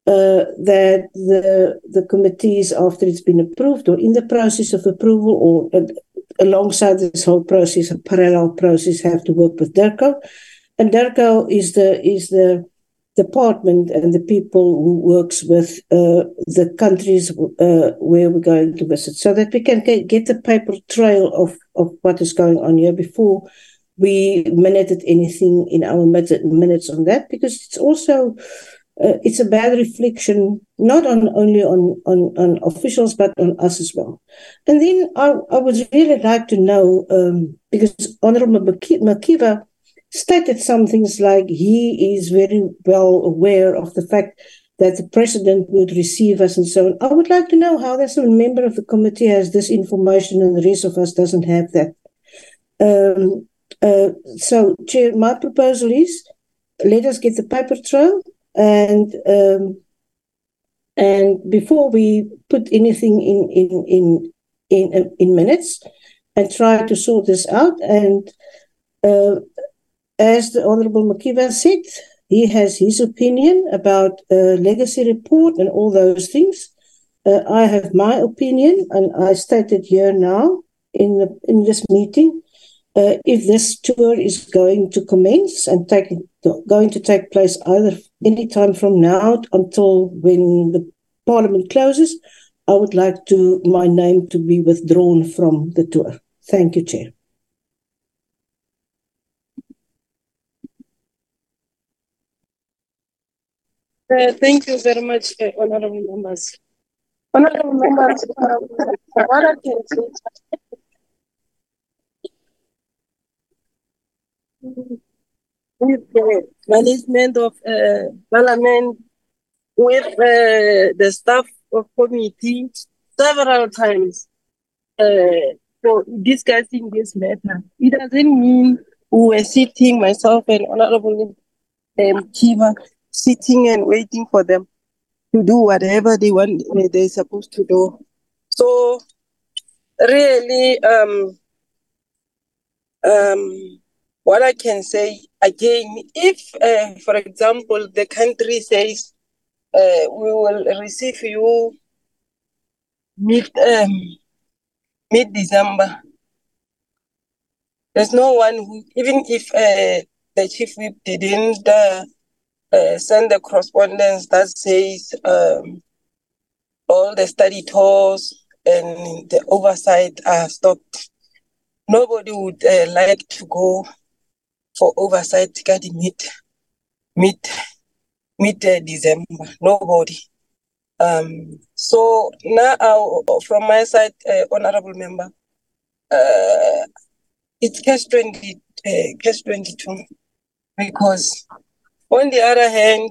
uh, that the the committees, after it's been approved or in the process of approval or uh, alongside this whole process, a parallel process, have to work with DIRCO. And DIRCO is the is the department and the people who works with uh, the countries uh, where we're going to visit, so that we can get the paper trail of, of what is going on here before we minuted anything in our minutes on that, because it's also uh, it's a bad reflection not on only on, on, on officials but on us as well. And then I, I would really like to know, um, because Honourable Makiva stated some things like he is very well aware of the fact that the president would receive us and so on. I would like to know how this member of the committee has this information and the rest of us doesn't have that. Um, uh, so, Chair, my proposal is let us get the paper trail, and um, and before we put anything in in in in, in minutes, and try to sort this out. And uh, as the Honourable Makiva said, he has his opinion about a legacy report and all those things. Uh, I have my opinion, and I stated here now in the, in this meeting, uh, if this tour is going to commence and take, going to take place either any time from now until when the Parliament closes, I would like to my name to be withdrawn from the tour. Thank you, Chair. Uh, thank you very much, uh, honourable members. Honourable members, uh, what I can say with the management of uh, Parliament, with uh, the staff of committee several times uh, for discussing this matter. It doesn't mean we were sitting, myself and Honourable um, Kiva, sitting and waiting for them to do whatever they want, they're supposed to do. So really, um, um, what I can say again, if, uh, for example, the country says uh, we will receive you mid um, mid December, there's no one who, even if uh, the chief whip didn't uh, Uh, send the correspondence that says um, all the study tours and the oversight are stopped. Nobody would uh, like to go for oversight mid mid mid uh, December. Nobody. Um, so now, uh, from my side, uh, honourable member, uh, it's case twenty, uh, case twenty-two, because on the other hand,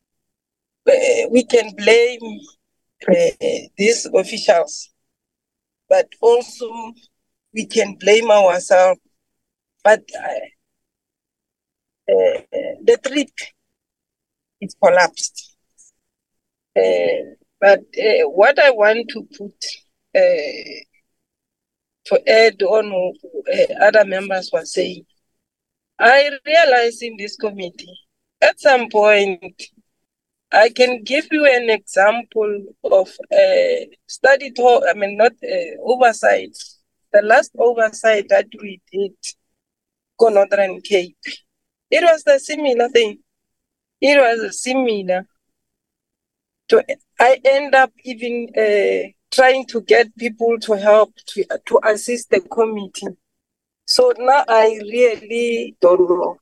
uh, we can blame uh, these officials, but also we can blame ourselves. But uh, uh, the trip is collapsed. Uh, but uh, what I want to put uh, to add on uh, other members were saying, I realize in this committee, at some point, I can give you an example of a study tour, I mean, not uh, oversight. The last oversight that we did, go Northern Cape, it was a similar thing. It was similar. To, I end up even uh, trying to get people to help to, to assist the committee. So now I really don't know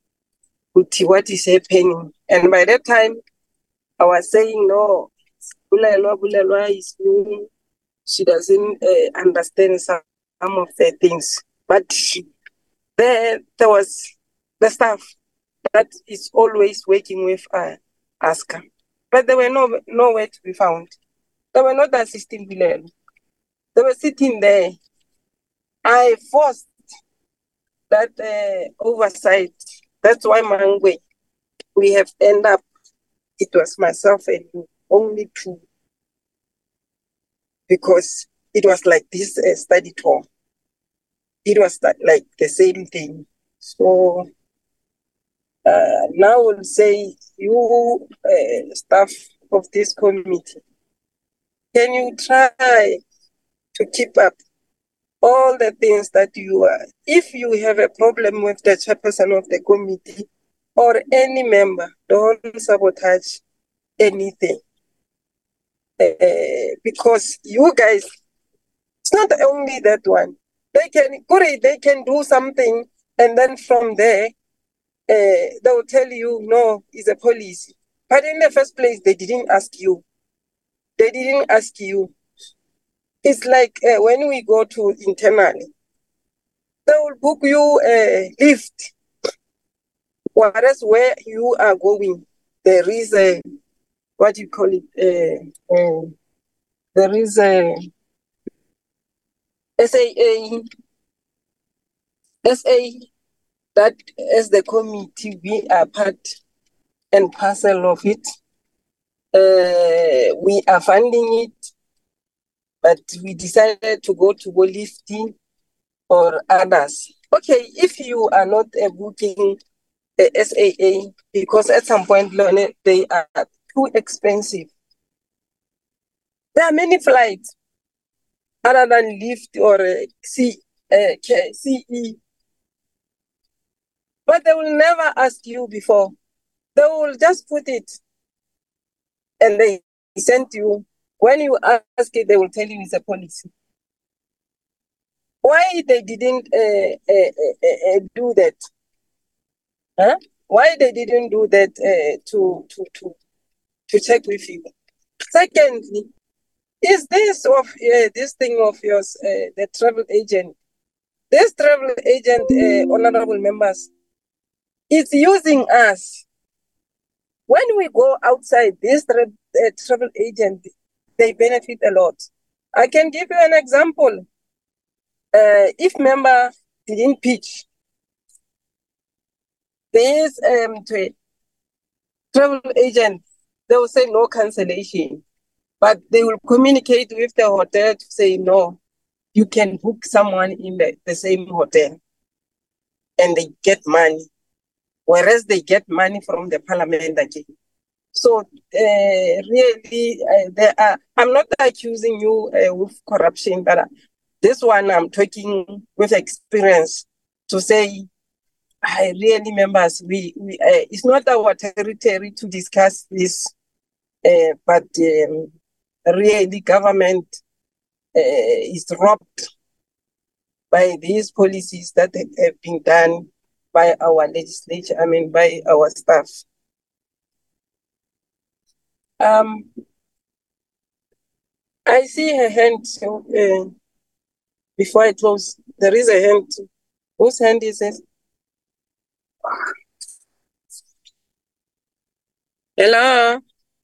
what is happening. And by that time, I was saying, no, Bulelwa, Bulelwa is new. She doesn't uh, understand some, some of the things. But there, there was the staff that is always working with uh, Aska. But they were no, nowhere to be found. They were not assisting Bulelwa. They were sitting there. I forced that uh, oversight. That's why Mangwe, we have ended up, it was myself and only two, because it was like this uh, study tour. It was that, like the same thing. So uh, now we'll say you uh, staff of this committee, can you try to keep up all the things that you are, if you have a problem with the chairperson of the committee or any member, don't sabotage anything. Uh, because you guys, it's not only that one. They can, they can do something, and then from there, uh, they will tell you, no, it's a policy. But in the first place, they didn't ask you. They didn't ask you. It's like uh, when we go to internally, they will book you a lift. Whereas where you are going, there is a, what do you call it? Uh, uh, there is a S A A, S A that as the committee, we are part and parcel of it. Uh, we are funding it, but we decided to go to go lifting or others. Okay, if you are not uh, booking a S A A, because at some point they are too expensive. There are many flights other than lift or uh, C, uh, C E. But they will never ask you before. They will just put it and they send you. When you ask it, they will tell you it's a policy. Why they didn't uh, uh, uh, uh, do that? Huh? Why they didn't do that uh, to, to, to, to check with you? Secondly, is this of uh, this thing of yours, uh, the travel agent? This travel agent, uh, honorable members, is using us. When we go outside, this tra uh, travel agent, they benefit a lot. I can give you an example. Uh, if member didn't pitch, this um, travel agent, they will say no cancellation, but they will communicate with the hotel to say, no, you can book someone in the, the same hotel and they get money, whereas they get money from the parliament again. So uh, really, uh, there are, I'm not accusing you uh, with corruption, but uh, this one I'm talking with experience to say, I really members, we, we uh, it's not our territory to discuss this, uh, but um, really government uh, is robbed by these policies that have been done by our legislature, I mean, by our staff. Um, I see her hand, so, uh, before I close, there is a hand. Whose hand is it? Hello?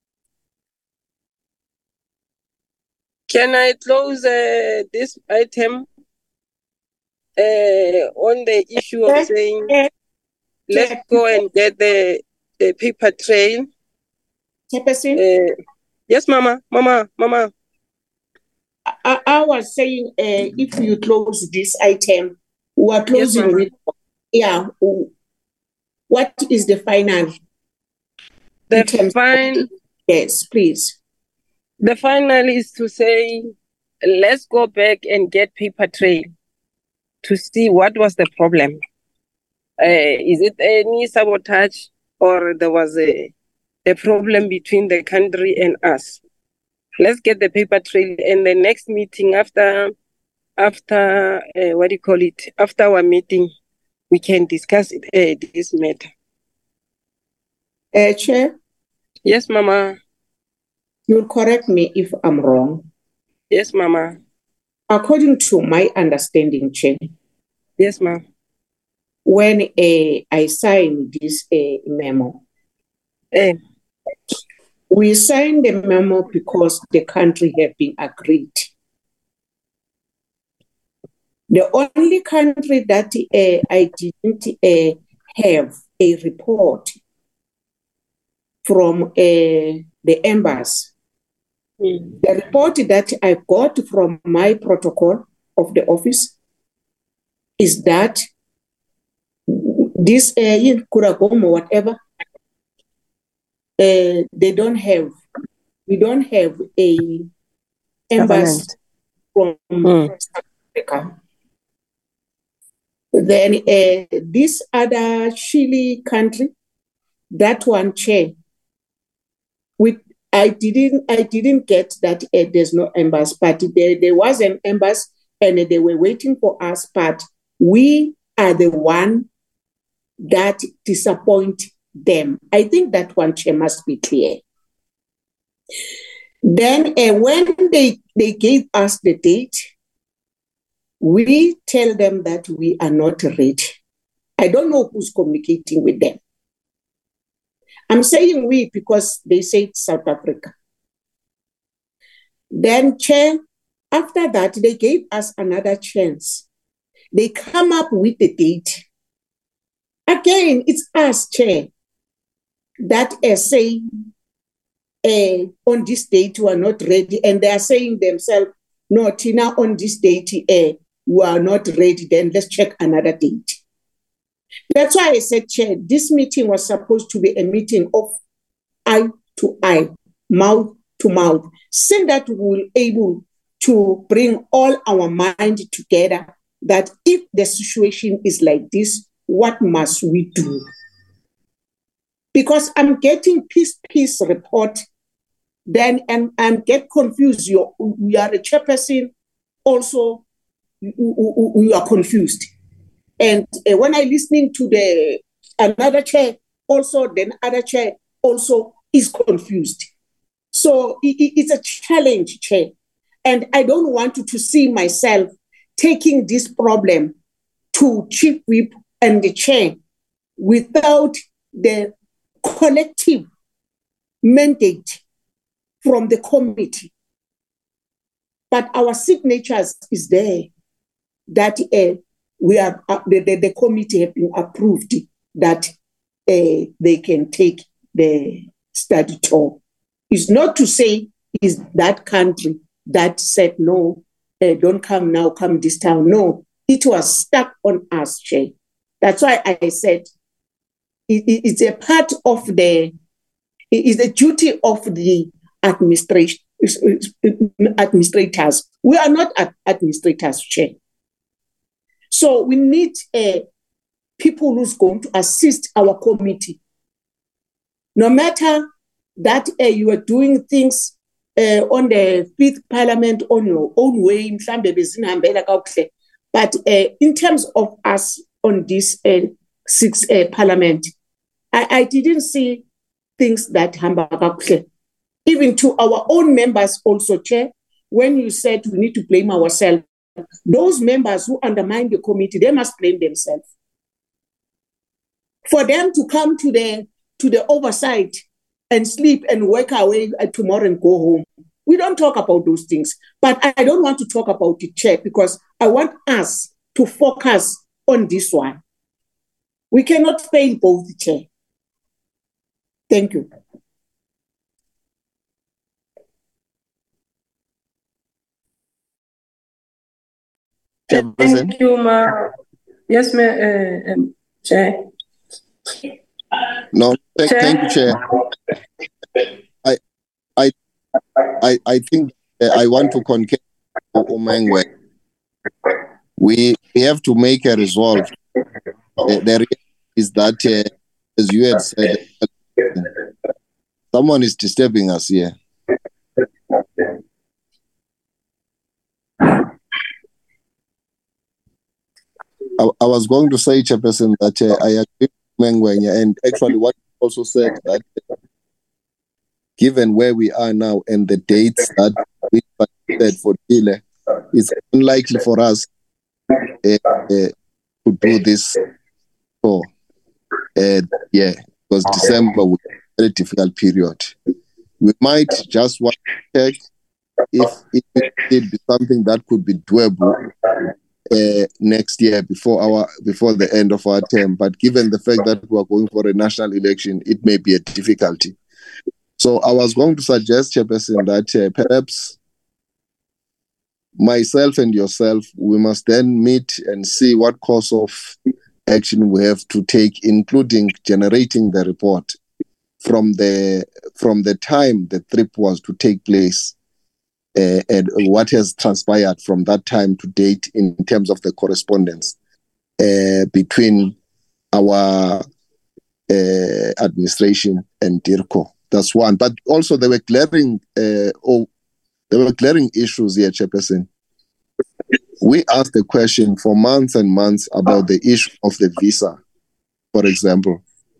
Can I close uh, this item uh, on the issue of saying, let's go and get the, the paper trail? Uh, yes, Mama, Mama, Mama. I, I was saying, uh, if you close this item, we are closing yes, with, yeah, what is the final? The final, yes, please. The final is to say, let's go back and get paper trail to see what was the problem. Uh, is it any sabotage or there was a, a problem between the country and us? Let's get the paper trail, and the next meeting after, after uh, what do you call it? After our meeting, we can discuss it, uh, this matter. Uh, Chair? Yes, Mama. You'll correct me if I'm wrong. Yes, Mama. According to my understanding, Chair. Yes, ma'am. When uh, I signed this uh, memo, eh. we signed the memo because the country have been agreed. The only country that uh, I didn't uh, have a report from uh, the embassy. Mm. The report that I got from my protocol of the office is that this uh, in Kuragomo, whatever, uh, they don't have we don't have a embassy from mm. South Africa. Then uh, this other Chile country, that one, Chair, with I didn't I didn't get that uh, there's no embassy, but there, there was an embassy and they were waiting for us, but we are the one that disappoint them. I think that one, Chair, must be clear. Then uh, when they, they gave us the date, we tell them that we are not ready. I don't know who's communicating with them. I'm saying we because they say South Africa. Then, Chair, after that, they gave us another chance. They come up with the date. Again, it's us, Chair, that uh, say uh, on this date we are not ready, and they are saying themselves, no, Tina, on this date uh, we are not ready, then let's check another date. That's why I said, Chair, this meeting was supposed to be a meeting of eye to eye, mouth to mouth, so that we will be able to bring all our mind together, that if the situation is like this, what must we do? Because I'm getting piece piece report, then and I'm get confused. You're, we are a chairperson, also you, you are confused. And uh, when I listening to the another chair, also then other chair also is confused. So it, it's a challenge, Chair. And I don't want to, to see myself taking this problem to Chief Whip and the chair without the collective mandate from the committee. But our signatures is there that uh, we are uh, the, the, the committee have been approved that uh, they can take the study tour. It's not to say is that country that said no, uh, don't come now, come this time. No, it was stuck on us, Chair. That's why I said it, it, it's a part of the, it is the duty of the administration, administrators. We are not administrators, Chair. So we need uh, people who's going to assist our committee. No matter that uh, you are doing things uh, on the fifth parliament on your own way, but uh, in terms of us on this uh, sixth uh, parliament, I, I didn't see things that hamba. Even to our own members also, Chair, when you said we need to blame ourselves, those members who undermine the committee, they must blame themselves. For them to come to the to the oversight and sleep and work away tomorrow and go home. We don't talk about those things. But I don't want to talk about it, Chair, because I want us to focus on this one. We cannot fail both, Chair. Thank you. Thank you, Ma. Yes, Ma, uh, um, Chair. No, th Chair? thank you, Chair. I, I, I, I think uh, I want to concur with Omengwe. We we have to make a resolve. Uh, the reality is that, uh, as you had said, someone is disturbing us here. I, I was going to say, Chairperson, that uh, I agree with Mengwenya, and actually what you also said that uh, given where we are now and the dates that we said for Chile, it's unlikely for us uh, uh, to do this for uh, yeah, because December was a very difficult period. We might just want to check if it could be something that could be doable Uh, next year before our before the end of our term, but given the fact that we are going for a national election, it may be a difficulty. So I was going to suggest, Chairperson, that uh, perhaps myself and yourself, we must then meet and see what course of action we have to take, including generating the report. from the from the time the trip was to take place, uh, and what has transpired from that time to date in terms of the correspondence uh, between our uh, administration and DIRCO. That's one. But also there were glaring, uh, oh, there were glaring issues here, Chairperson. We asked the question for months and months about the issue of the visa, for example.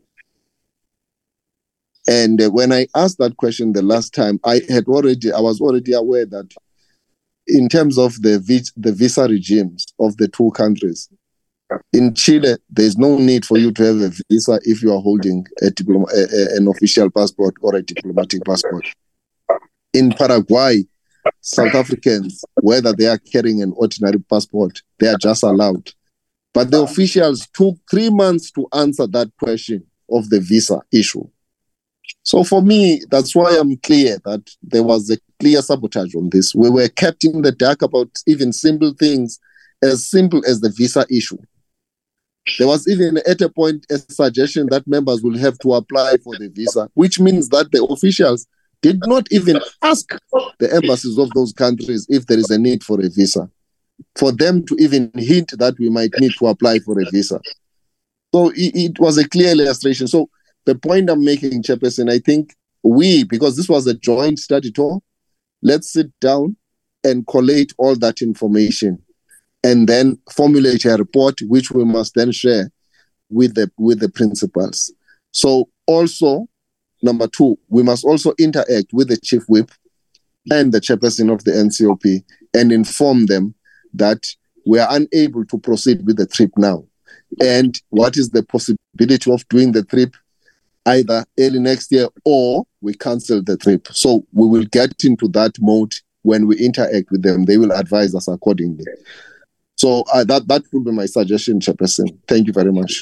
And uh, when I asked that question the last time, I had already, I was already aware that in terms of the vis- the visa regimes of the two countries, in Chile, there's no need for you to have a visa if you are holding a diploma, a, a, an official passport or a diplomatic passport. In Paraguay, South Africans, whether they are carrying an ordinary passport, they are just allowed. But the officials took three months to answer that question of the visa issue. So for me, that's why I'm clear that there was a clear sabotage on this. We were kept in the dark about even simple things as simple as the visa issue. There was even at a point a suggestion that members will have to apply for the visa, which means that the officials did not even ask the embassies of those countries if there is a need for a visa, for them to even hint that we might need to apply for a visa. So it, it was a clear illustration. So the point I'm making, Chairperson, I think we, because this was a joint study tour, let's sit down and collate all that information and then formulate a report which we must then share with the with the principals. So also, number two, we must also interact with the chief whip and the chairperson of the N C O P and inform them that we are unable to proceed with the trip now. And what is the possibility of doing the trip either early next year or we cancel the trip. So we will get into that mode when we interact with them. They will advise us accordingly. So uh, that, that would be my suggestion, Chairperson. Thank you very much.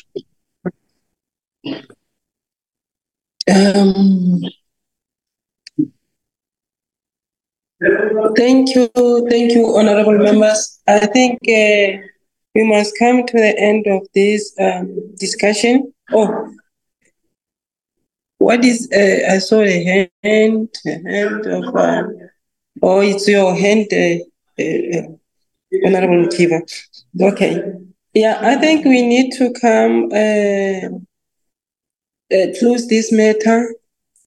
Um, thank you, thank you, honorable members. I think uh, we must come to the end of this um, discussion. Oh, what is, uh, I saw a hand, a hand of, uh, oh, it's your hand, uh, uh, Honorable Kiva. Okay. Yeah, I think we need to come uh, uh, close this matter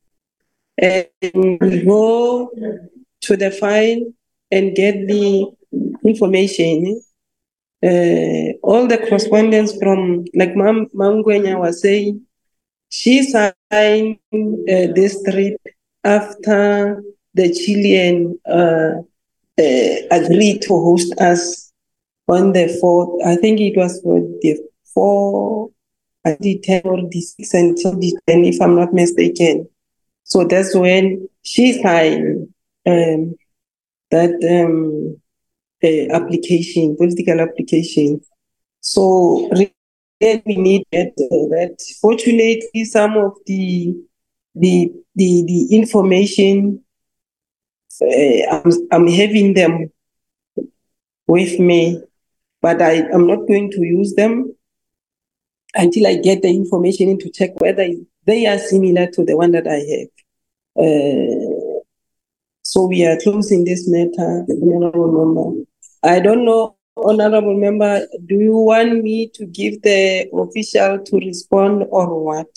and go to the file and get the information. Uh, all the correspondence from, like Mam Gwenya was saying, she signed uh, this trip after the Chilean uh, uh, agreed to host us on the fourth. I think it was for the four, the ten or the six until the ten, if I'm not mistaken. So that's when she signed um, that um, uh, application, political application. So really we need that, uh, that. Fortunately, some of the the the, the information uh, I'm, I'm having them with me, but I am not going to use them until I get the information in to check whether they are similar to the one that I have. Uh, so we are closing this matter, honorable member. I don't know, honorable member, do you want me to give the official to respond or what?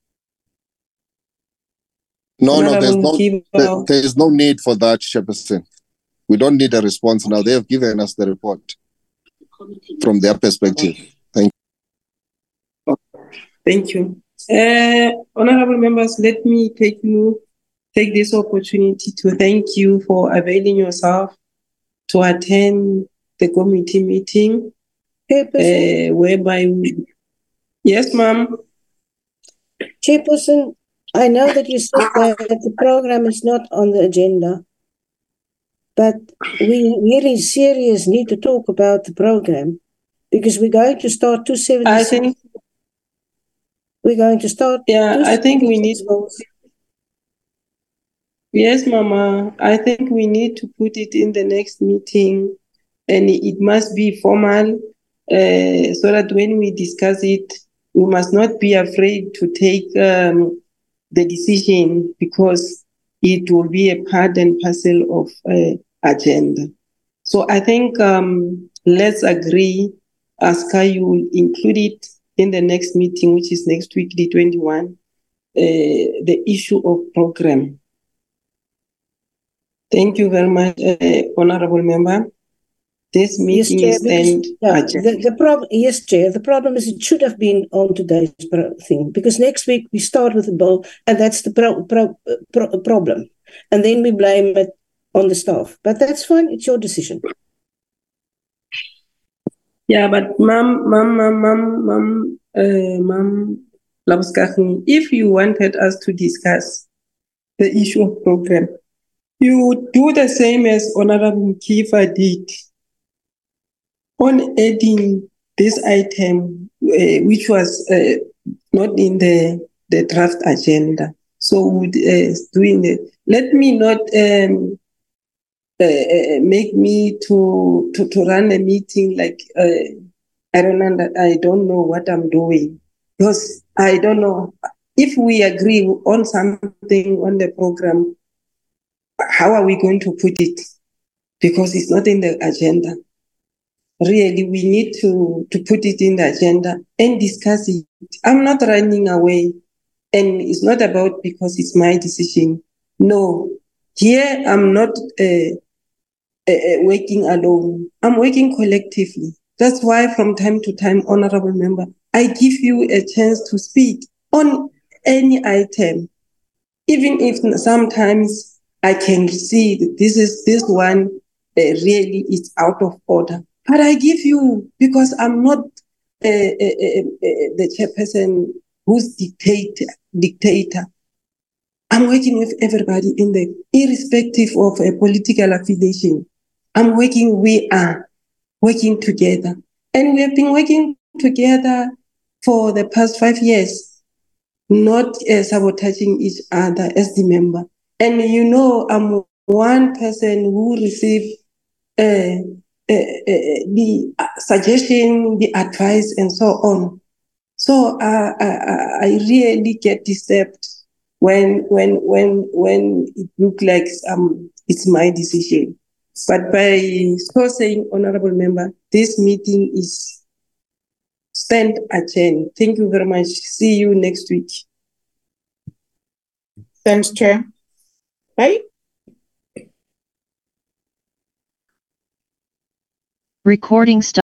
No, no, there's no, there, there is no need for that, Chairperson. We don't need a response now. They have given us the report from their perspective. Thank you. Thank you. Uh, honorable members, let me take you take this opportunity to thank you for availing yourself to attend the committee meeting, uh, whereby we... Yes, ma'am. Chairperson, I know that you said that the program is not on the agenda, but we really serious need to talk about the program because we're going to start two seventy-six. I think we're going to start. Yeah, I think we need. Yes, Mama. I think we need to put it in the next meeting, and it must be formal, uh, so that when we discuss it, we must not be afraid to take um, the decision because it will be a part and parcel of uh, agenda. So I think um, let's agree, Aska, you will include it in the next meeting, which is next week, the twenty-first, uh, the issue of program. Thank you very much, uh, Honorable Member. This meeting yes, is then yeah, the, the problem, yes, Chair. The problem is it should have been on today's pro- thing because next week we start with the bill, and that's the pro- pro- pro- problem, and then we blame it on the staff. But that's fine; it's your decision. Yeah, but ma'am, ma'am, ma'am, ma'am, ma'am, uh, ma'am, Labuschagne, if you wanted us to discuss the issue of program, you would do the same as Honorable Kifa did on adding this item, uh, which was uh, not in the, the draft agenda. So would uh, doing it. Let me not um, uh, make me to, to to run a meeting like uh, I don't know. I don't know what I'm doing because I don't know if we agree on something on the program. How are we going to put it? Because it's not in the agenda. Really, we need to, to put it in the agenda and discuss it. I'm not running away. And it's not about because it's my decision. No, here I'm not uh, uh, working alone. I'm working collectively. That's why from time to time, Honorable Member, I give you a chance to speak on any item. Even if sometimes I can see that this is this one uh, really is out of order. But I give you, because I'm not uh, uh, uh, uh, the chairperson who's dictate, dictator. I'm working with everybody in the, irrespective of a political affiliation. I'm working, we are working together. And we have been working together for the past five years, not uh, sabotaging each other as the member. And you know, I'm one person who received uh, uh, uh, the suggestion, the advice, and so on. So uh, I, I really get disturbed when when when when it looks like um it's my decision. But by so saying, Honorable Member, this meeting is stand adjourned. Thank you very much. See you next week. Thanks, Chair. Bye. Recording stop.